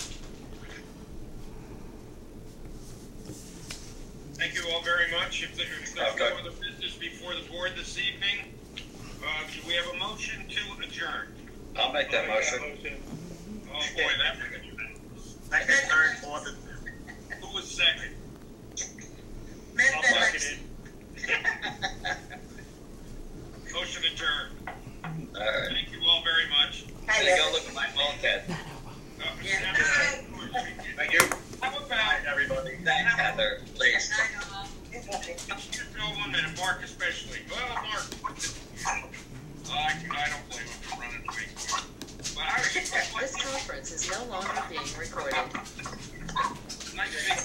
Thank you all very much. If there's no other business before the board this evening, do we have a motion to adjourn? I'll make that motion. Oh boy, that we're gonna do that. Second, third, fourth. Who was second? I'll second it. Motion adjourned. All right. Thank you all very much. I'm gonna go look at my phone, Ted. Thank you. How about everybody? Thanks, Heather. Please. just go 1 minute, Mark especially. Well, Mark, I don't blame him for running to me. But This conference is no longer being recorded. nice to